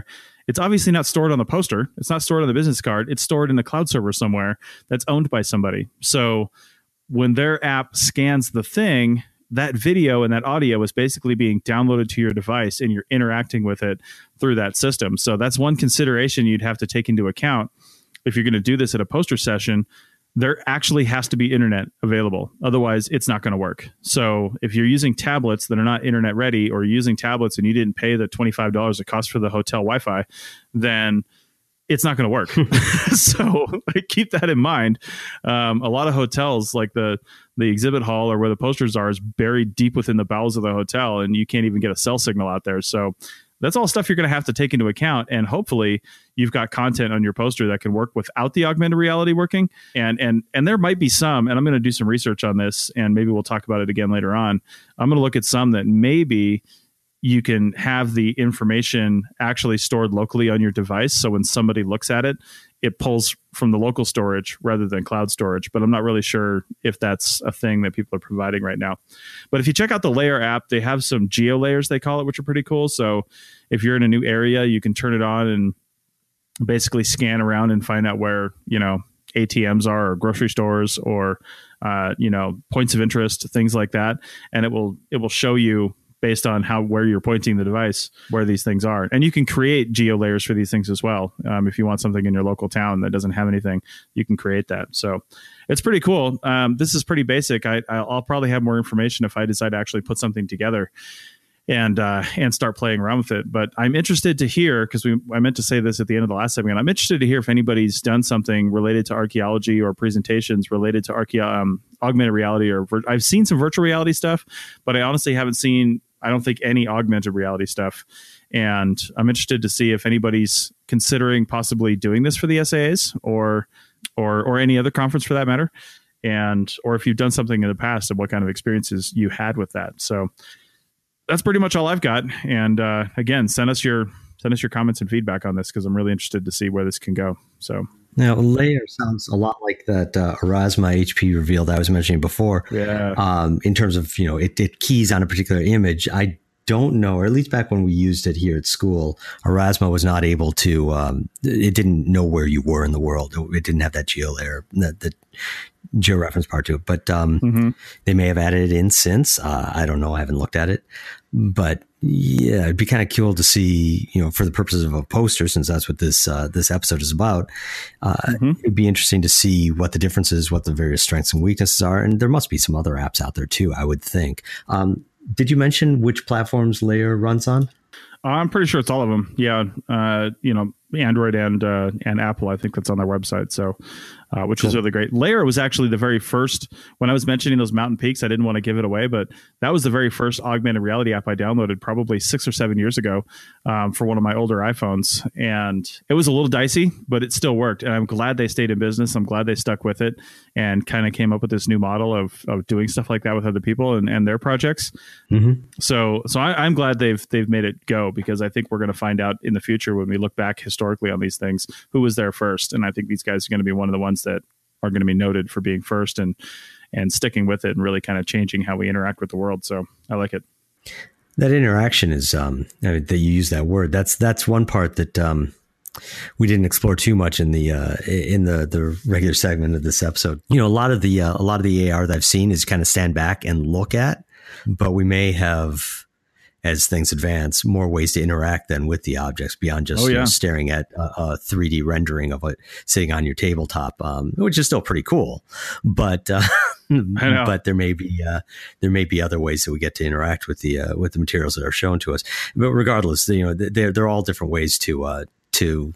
it's obviously not stored on the poster. It's not stored on the business card. It's stored in the cloud server somewhere that's owned by somebody. So when their app scans the thing, that video and that audio is basically being downloaded to your device, and you're interacting with it through that system. So that's one consideration you'd have to take into account if you're going to do this at a poster session. There actually has to be internet available. Otherwise, it's not going to work. So if you're using tablets that are not internet ready, or using tablets and you didn't pay the $25 it costs for the hotel Wi-Fi, then it's not going to work. So keep that in mind. A lot of hotels, like the exhibit hall or where the posters are, is buried deep within the bowels of the hotel, and you can't even get a cell signal out there. So that's all stuff you're going to have to take into account. And hopefully you've got content on your poster that can work without the augmented reality working. And there might be some, and I'm going to do some research on this, and maybe we'll talk about it again later on. I'm going to look at some that maybe you can have the information actually stored locally on your device. So when somebody looks at it, it pulls from the local storage rather than cloud storage. But I'm not really sure if that's a thing that people are providing right now. But if you check out the Layer app, they have some geo layers, they call it, which are pretty cool. So if you're in a new area, you can turn it on and basically scan around and find out where, ATMs are, or grocery stores, or, points of interest, things like that. And it will show you, based on where you're pointing the device, where these things are. And you can create geo layers for these things as well. If you want something in your local town that doesn't have anything, you can create that. So it's pretty cool. This is pretty basic. I'll probably have more information if I decide to actually put something together and start playing around with it. But I'm interested to hear, because I meant to say this at the end of the last segment, I'm interested to hear if anybody's done something related to archaeology or presentations related to augmented reality, or I've seen some virtual reality stuff, but I honestly haven't seen, I don't think, any augmented reality stuff. And I'm interested to see if anybody's considering possibly doing this for the SAAs or any other conference for that matter. Or if you've done something in the past and what kind of experiences you had with that. So that's pretty much all I've got. And again, send us your comments and feedback on this, because I'm really interested to see where this can go. So now, Layer sounds a lot like that Aurasma HP reveal that I was mentioning before. Yeah. In terms of, it keys on a particular image. I don't know, or at least back when we used it here at school, Aurasma was not able to, it didn't know where you were in the world. It didn't have that geo layer, the georeference part to it. But they may have added it in since. I don't know. I haven't looked at it. But yeah, it'd be kind of cool to see, for the purposes of a poster, since that's what this episode is about. It'd be interesting to see what the differences, what the various strengths and weaknesses are. And there must be some other apps out there too, I would think. Did you mention which platforms Layer runs on? I'm pretty sure it's all of them. Yeah. Android and Apple, I think that's on their website. So, which is really great. Layer was actually the very first, when I was mentioning those mountain peaks, I didn't want to give it away, but that was the very first augmented reality app I downloaded probably 6 or 7 years ago for one of my older iPhones. And it was a little dicey, but it still worked. And I'm glad they stayed in business. I'm glad they stuck with it and kind of came up with this new model of doing stuff like that with other people and their projects. So I'm glad they've made it go, because I think we're going to find out in the future, when we look back historically on these things, who was there first. And I think these guys are going to be one of the ones that are going to be noted for being first and sticking with it and really kind of changing how we interact with the world. So I like it. That interaction is, that you use that word. That's one part that we didn't explore too much in the regular segment of this episode. A lot of the AR that I've seen is kind of stand back and look at, but we may have, as things advance, more ways to interact than with the objects beyond just staring at a 3D rendering of it sitting on your tabletop, which is still pretty cool. But but there may be other ways that we get to interact with the materials that are shown to us. But regardless, they're all different ways to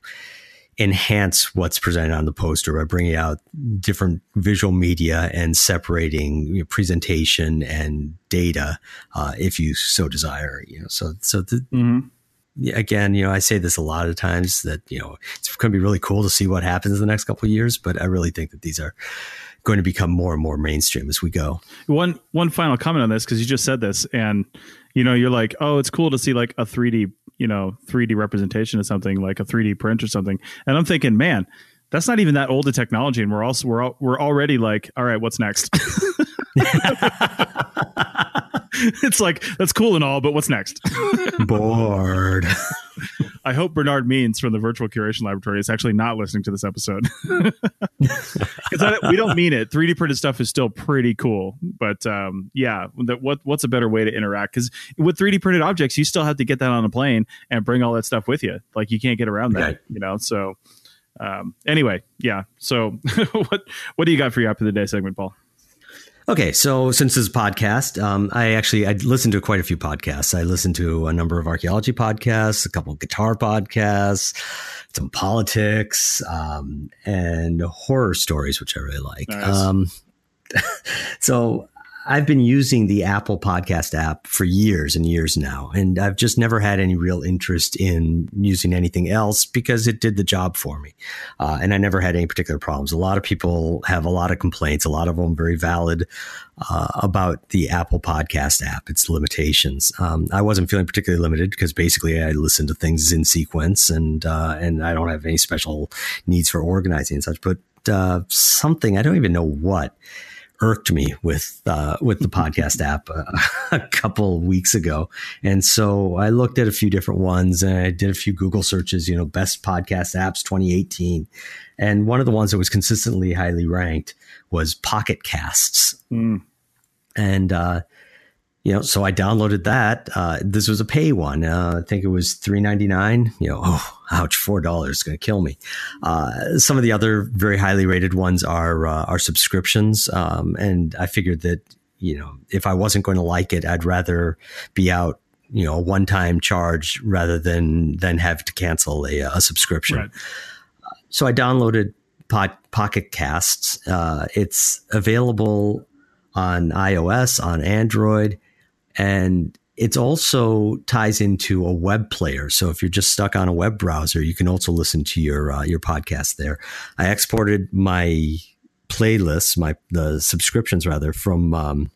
enhance what's presented on the poster by bringing out different visual media and separating presentation and data, if you so desire. Again, I say this a lot of times that it's going to be really cool to see what happens in the next couple of years, but I really think that these are going to become more and more mainstream as we go. One final comment on this, because you just said this, and you're like, oh, it's cool to see like a 3D 3D representation of something, like a 3D print or something. And I'm thinking, man, that's not even that old a technology. And we're already like, all right, what's next? It's like, that's cool and all, but what's next? Bored. I hope Bernard Means from the Virtual Curation Laboratory is actually not listening to this episode. Because we don't mean it. 3D printed stuff is still pretty cool. But what's a better way to interact? Because with 3D printed objects, you still have to get that on a plane and bring all that stuff with you. Like you can't get around that, So anyway, yeah. So what do you got for your app of the day segment, Paul? Okay, so since this is a podcast, I listened to quite a few podcasts. I listened to a number of archaeology podcasts, a couple of guitar podcasts, some politics, and horror stories, which I really like. Nice. So I've been using the Apple Podcast app for years and years now, and I've just never had any real interest in using anything else because it did the job for me. And I never had any particular problems. A lot of people have a lot of complaints, a lot of them very valid, about the Apple Podcast app, its limitations. I wasn't feeling particularly limited because basically I listen to things in sequence and I don't have any special needs for organizing and such, but something, I don't even know what, irked me with the podcast app a couple weeks ago. And so I looked at a few different ones and I did a few Google searches, best podcast apps 2018. And one of the ones that was consistently highly ranked was Pocket Casts. And, so I downloaded that. This was a pay one. I think it was $3.99. Ouch, $4 is going to kill me. Some of the other very highly rated ones are subscriptions. And I figured that, if I wasn't going to like it, I'd rather be out, a one-time charge rather than have to cancel a subscription. Right. So I downloaded Pocket Casts. It's available on iOS, on Android, and it also ties into a web player. So if you're just stuck on a web browser, you can also listen to your podcast there. I exported my playlists, the subscriptions rather, from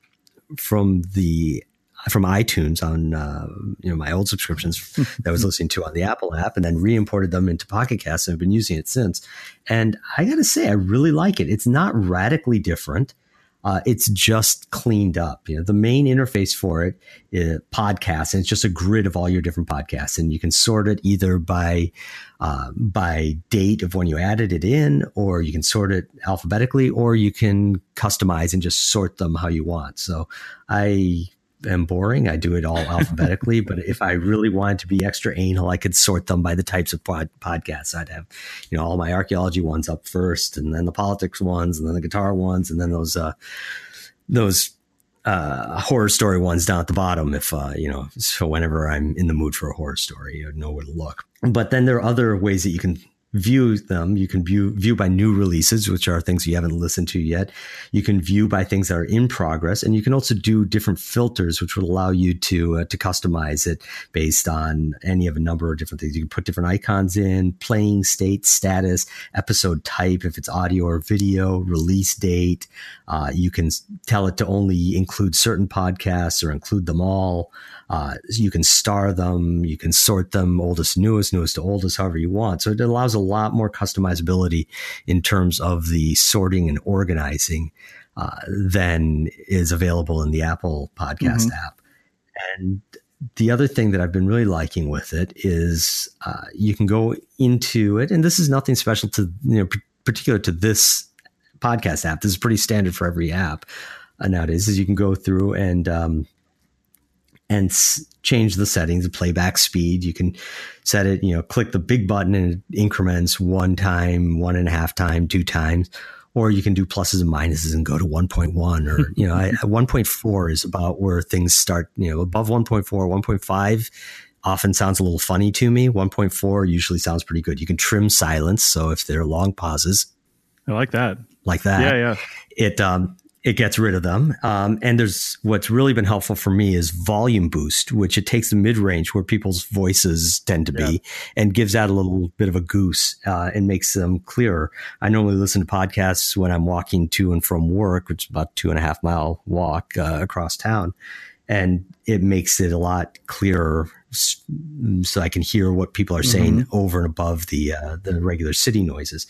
iTunes on my old subscriptions that I was listening to on the Apple app, and then re-imported them into Pocket Casts, and I've been using it since. And I got to say, I really like it. It's not radically different. It's just cleaned up. The main interface for it is podcasts, and it's just a grid of all your different podcasts, and you can sort it either by date of when you added it in, or you can sort it alphabetically, or you can customize and just sort them how you want. So I am boring. I do it all alphabetically, but if I really wanted to be extra anal, I could sort them by the types of podcasts. I'd have, all my archaeology ones up first, and then the politics ones, and then the guitar ones, and then those horror story ones down at the bottom. If, so whenever I'm in the mood for a horror story, you know where to look. But then there are other ways that you can view them. You can view by new releases, which are things you haven't listened to yet. You can view by things that are in progress, and you can also do different filters, which would allow you to customize it based on any of a number of different things. You can put different icons in: playing state, status, episode type, if it's audio or video, release date. You can tell it to only include certain podcasts or include them all. You can star them, you can sort them oldest, newest to oldest, however you want. So it allows a lot more customizability in terms of the sorting and organizing than is available in the Apple Podcast app. And the other thing that I've been really liking with it is you can go into it, and this is nothing special to, particular to this podcast app. This is pretty standard for every app nowadays, is you can go through and change the settings, the playback speed. You can set it, click the big button and it increments 1 time, 1.5 times, 2 times, or you can do pluses and minuses and go to 1.1 or, 1.4 is about where things start, above 1.4, 1.5 often sounds a little funny to me. 1.4 usually sounds pretty good. You can trim silence. So if there are long pauses, I like that. Yeah. It gets rid of them. And there's what's really been helpful for me is volume boost, which it takes the mid-range where people's voices tend to be and gives out a little bit of a goose and makes them clearer. I normally listen to podcasts when I'm walking to and from work, which is about 2.5 mile walk across town. And it makes it a lot clearer so I can hear what people are saying over and above the regular city noises.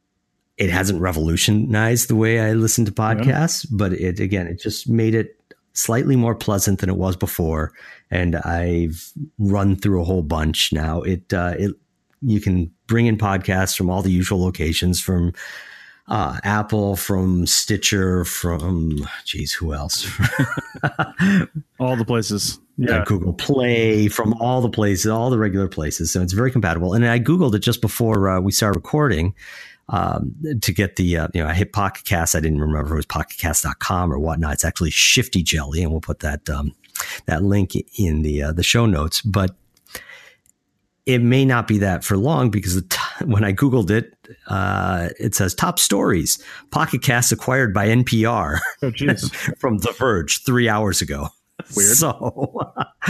It hasn't revolutionized the way I listen to podcasts, but it just made it slightly more pleasant than it was before. And I've run through a whole bunch now. You can bring in podcasts from all the usual locations, from Apple, from Stitcher, from who else? All the places. Yeah, Google Play, from all the places, all the regular places. So it's very compatible. And I Googled it just before we started recording to get the, I hit Pocket Cast. I didn't remember if it was pocketcast.com or whatnot. It's actually Shifty Jelly, and we'll put that link in the show notes. But it may not be that for long, because when I Googled it, it says top stories: Pocket Cast acquired by NPR. Oh, geez. From The Verge 3 hours ago. Weird. So,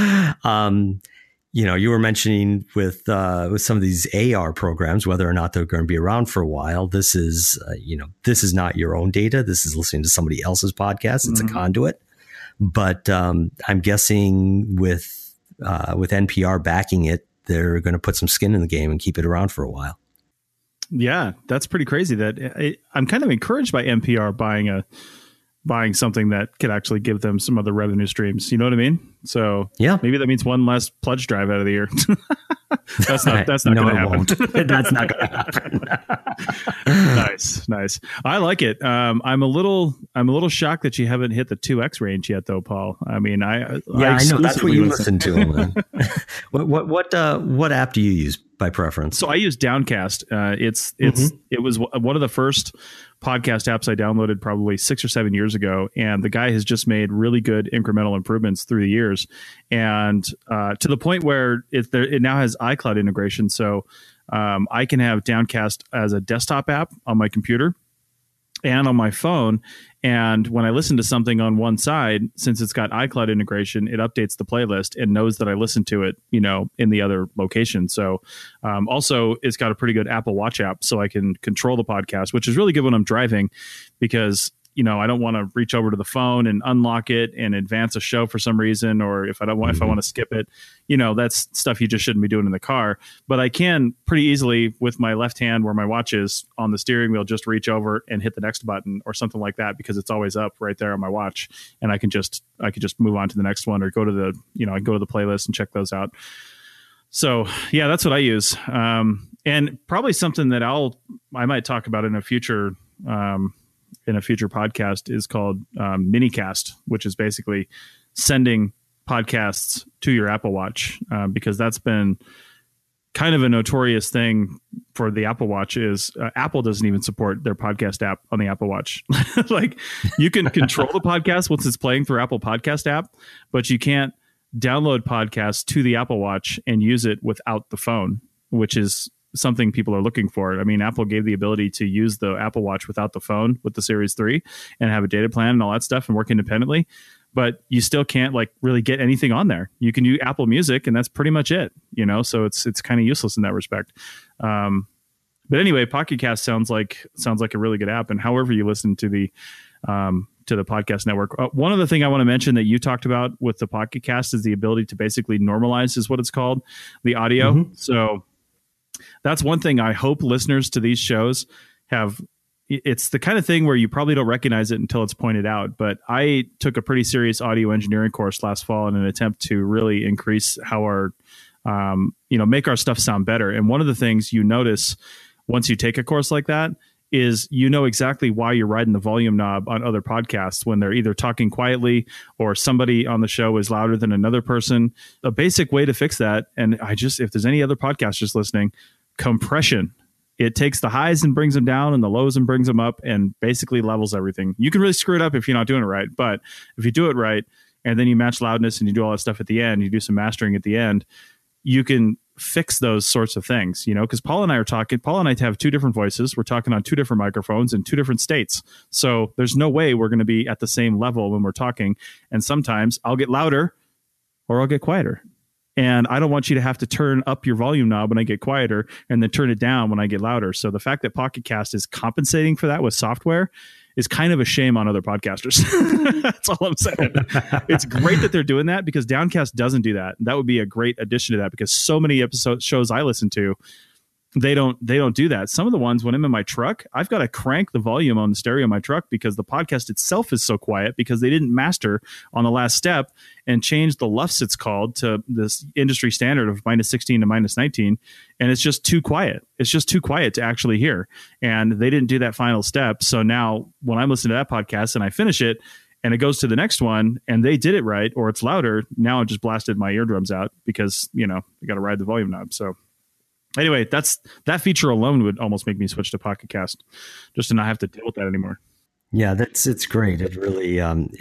you were mentioning with some of these AR programs, whether or not they're going to be around for a while. This is, this is not your own data. This is listening to somebody else's podcast. It's a conduit. But I'm guessing with NPR backing it, they're going to put some skin in the game and keep it around for a while. Yeah, that's pretty crazy. I'm kind of encouraged by NPR buying something that could actually give them some other revenue streams. You know what I mean? So yeah, maybe that means one less pledge drive out of the year. That's not going to happen. That's not going to happen. Nice. I like it. I'm a little shocked that you haven't hit the 2X range yet, though, Paul. I mean, I know that's what you listen to. Man. What app do you use by preference? So I use Downcast. It was one of the first podcast apps I downloaded probably 6 or 7 years ago, and the guy has just made really good incremental improvements through the years, and to the point where it now has iCloud integration. So I can have Downcast as a desktop app on my computer and on my phone. And when I listen to something on one side, since it's got iCloud integration, it updates the playlist and knows that I listened to it, in the other location. So also it's got a pretty good Apple Watch app, so I can control the podcast, which is really good when I'm driving, because I don't want to reach over to the phone and unlock it and advance a show for some reason, or if I want to skip it, that's stuff you just shouldn't be doing in the car. But I can pretty easily with my left hand, where my watch is on the steering wheel, just reach over and hit the next button or something like that, because it's always up right there on my watch, and I could just move on to the next one, or go to the I go to the playlist and check those out. So yeah, that's what I use, and probably something that I might talk about in a future podcast is called Minicast, which is basically sending podcasts to your Apple Watch, because that's been kind of a notorious thing for the Apple Watch. Is Apple doesn't even support their podcast app on the Apple Watch. Like, you can control the podcast once it's playing through Apple Podcast app, but you can't download podcasts to the Apple Watch and use it without the phone, which is something people are looking for. I mean, Apple gave the ability to use the Apple Watch without the phone with the Series 3 and have a data plan and all that stuff and work independently, but you still can't really get anything on there. You can do Apple Music, and that's pretty much it, so it's kind of useless in that respect. But anyway, Pocket Cast sounds like a really good app, and however you listen to the podcast network. One other thing I want to mention that you talked about with the Pocket Cast is the ability to basically normalize, is what it's called, the audio. Mm-hmm. So that's one thing I hope listeners to these shows have. It's the kind of thing where you probably don't recognize it until it's pointed out. But I took a pretty serious audio engineering course last fall in an attempt to really increase how our, make our stuff sound better. And one of the things you notice once you take a course like that is exactly why you're riding the volume knob on other podcasts when they're either talking quietly or somebody on the show is louder than another person. A basic way to fix that, and if there's any other podcasters listening, compression. It takes the highs and brings them down and the lows and brings them up and basically levels everything. You can really screw it up if you're not doing it right. But if you do it right, and then you match loudness and you do all that stuff at the end, you do some mastering at the end, you can fix those sorts of things, because Paul and I have two different voices. We're talking on two different microphones in two different states. So there's no way we're going to be at the same level when we're talking. And sometimes I'll get louder or I'll get quieter. And I don't want you to have to turn up your volume knob when I get quieter and then turn it down when I get louder. So the fact that Pocket Cast is compensating for that with software is kind of a shame on other podcasters. That's all I'm saying. It's great that they're doing that, because Downcast doesn't do that. That would be a great addition to that, because so many shows I listen to, they don't do that. Some of the ones when I'm in my truck, I've got to crank the volume on the stereo in my truck because the podcast itself is so quiet because they didn't master on the last step and change the LUFS, it's called, to this industry standard of -16 to -19. And it's just too quiet. It's just too quiet to actually hear. And they didn't do that final step. So now when I'm listening to that podcast and I finish it and it goes to the next one and they did it right, or it's louder, now I've just blasted my eardrums out because, you got to ride the volume knob. So anyway, that feature alone would almost make me switch to Pocket Cast just to not have to deal with that anymore. Yeah, it's great. It really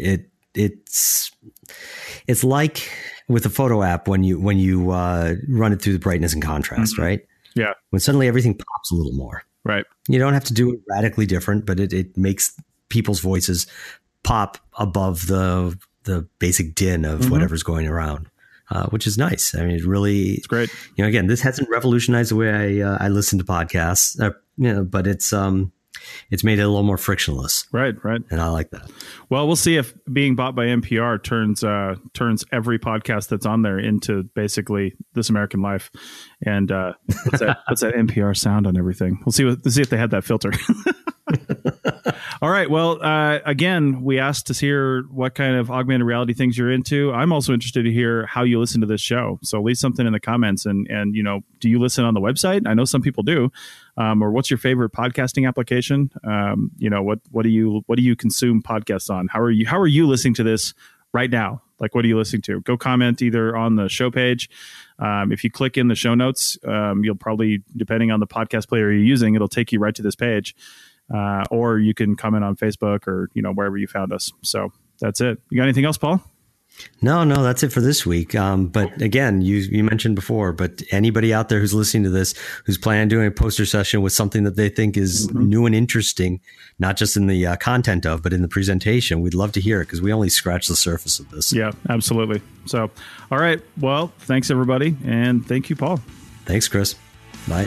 it's like with the photo app when you run it through the brightness and contrast, right? Yeah. When suddenly everything pops a little more. Right. You don't have to do it radically different, but it makes people's voices pop above the basic din of whatever's going around. Which is nice. I mean, it's great. Again, this hasn't revolutionized the way I listen to podcasts, but it's made it a little more frictionless. Right. And I like that. Well, we'll see if being bought by NPR turns every podcast that's on there into basically This American Life. And what's that NPR sound on everything? We'll see if they had that filter. All right. Well, again, we asked to hear what kind of augmented reality things you're into. I'm also interested to hear how you listen to this show. So leave something in the comments and do you listen on the website? I know some people do. Or what's your favorite podcasting application? What do you consume podcasts on? How are you listening to this right now? Like, what are you listening to? Go comment either on the show page. If you click in the show notes, you'll probably, depending on the podcast player you're using, it'll take you right to this page. Or you can comment on Facebook or, wherever you found us. So that's it. You got anything else, Paul? No, that's it for this week. But again, you mentioned before, but anybody out there who's listening to this, who's planning on doing a poster session with something that they think is new and interesting, not just in the content of, but in the presentation, we'd love to hear it because we only scratch the surface of this. Yeah, absolutely. So, all right. Well, thanks everybody. And thank you, Paul. Thanks, Chris. Bye.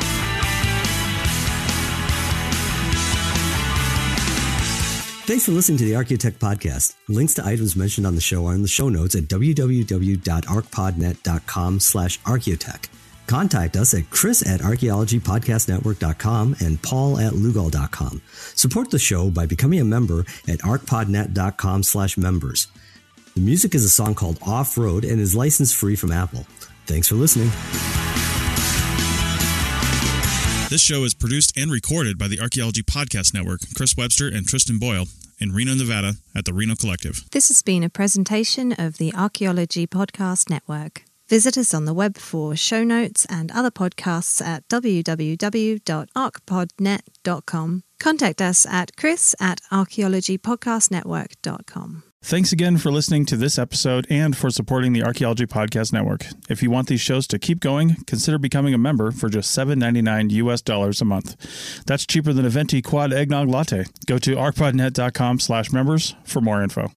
Thanks for listening to the Archaeotech Podcast. Links to items mentioned on the show are in the show notes at www.arcpodnet.com/archaeotech. Contact us at chris@archaeologypodcastnetwork.com and paul@lugal.com. Support the show by becoming a member at arcpodnet.com/members. The music is a song called Off Road and is license free from Apple. Thanks for listening. This show is produced and recorded by the Archaeology Podcast Network, Chris Webster and Tristan Boyle, in Reno, Nevada, at the Reno Collective. This has been a presentation of the Archaeology Podcast Network. Visit us on the web for show notes and other podcasts at www.arcpodnet.com. Contact us at chris@archaeologypodcastnetwork.com. Thanks again for listening to this episode and for supporting the Archaeology Podcast Network. If you want these shows to keep going, consider becoming a member for just $7.99 a month. That's cheaper than a venti quad eggnog latte. Go to arcpodnet.com/members for more info.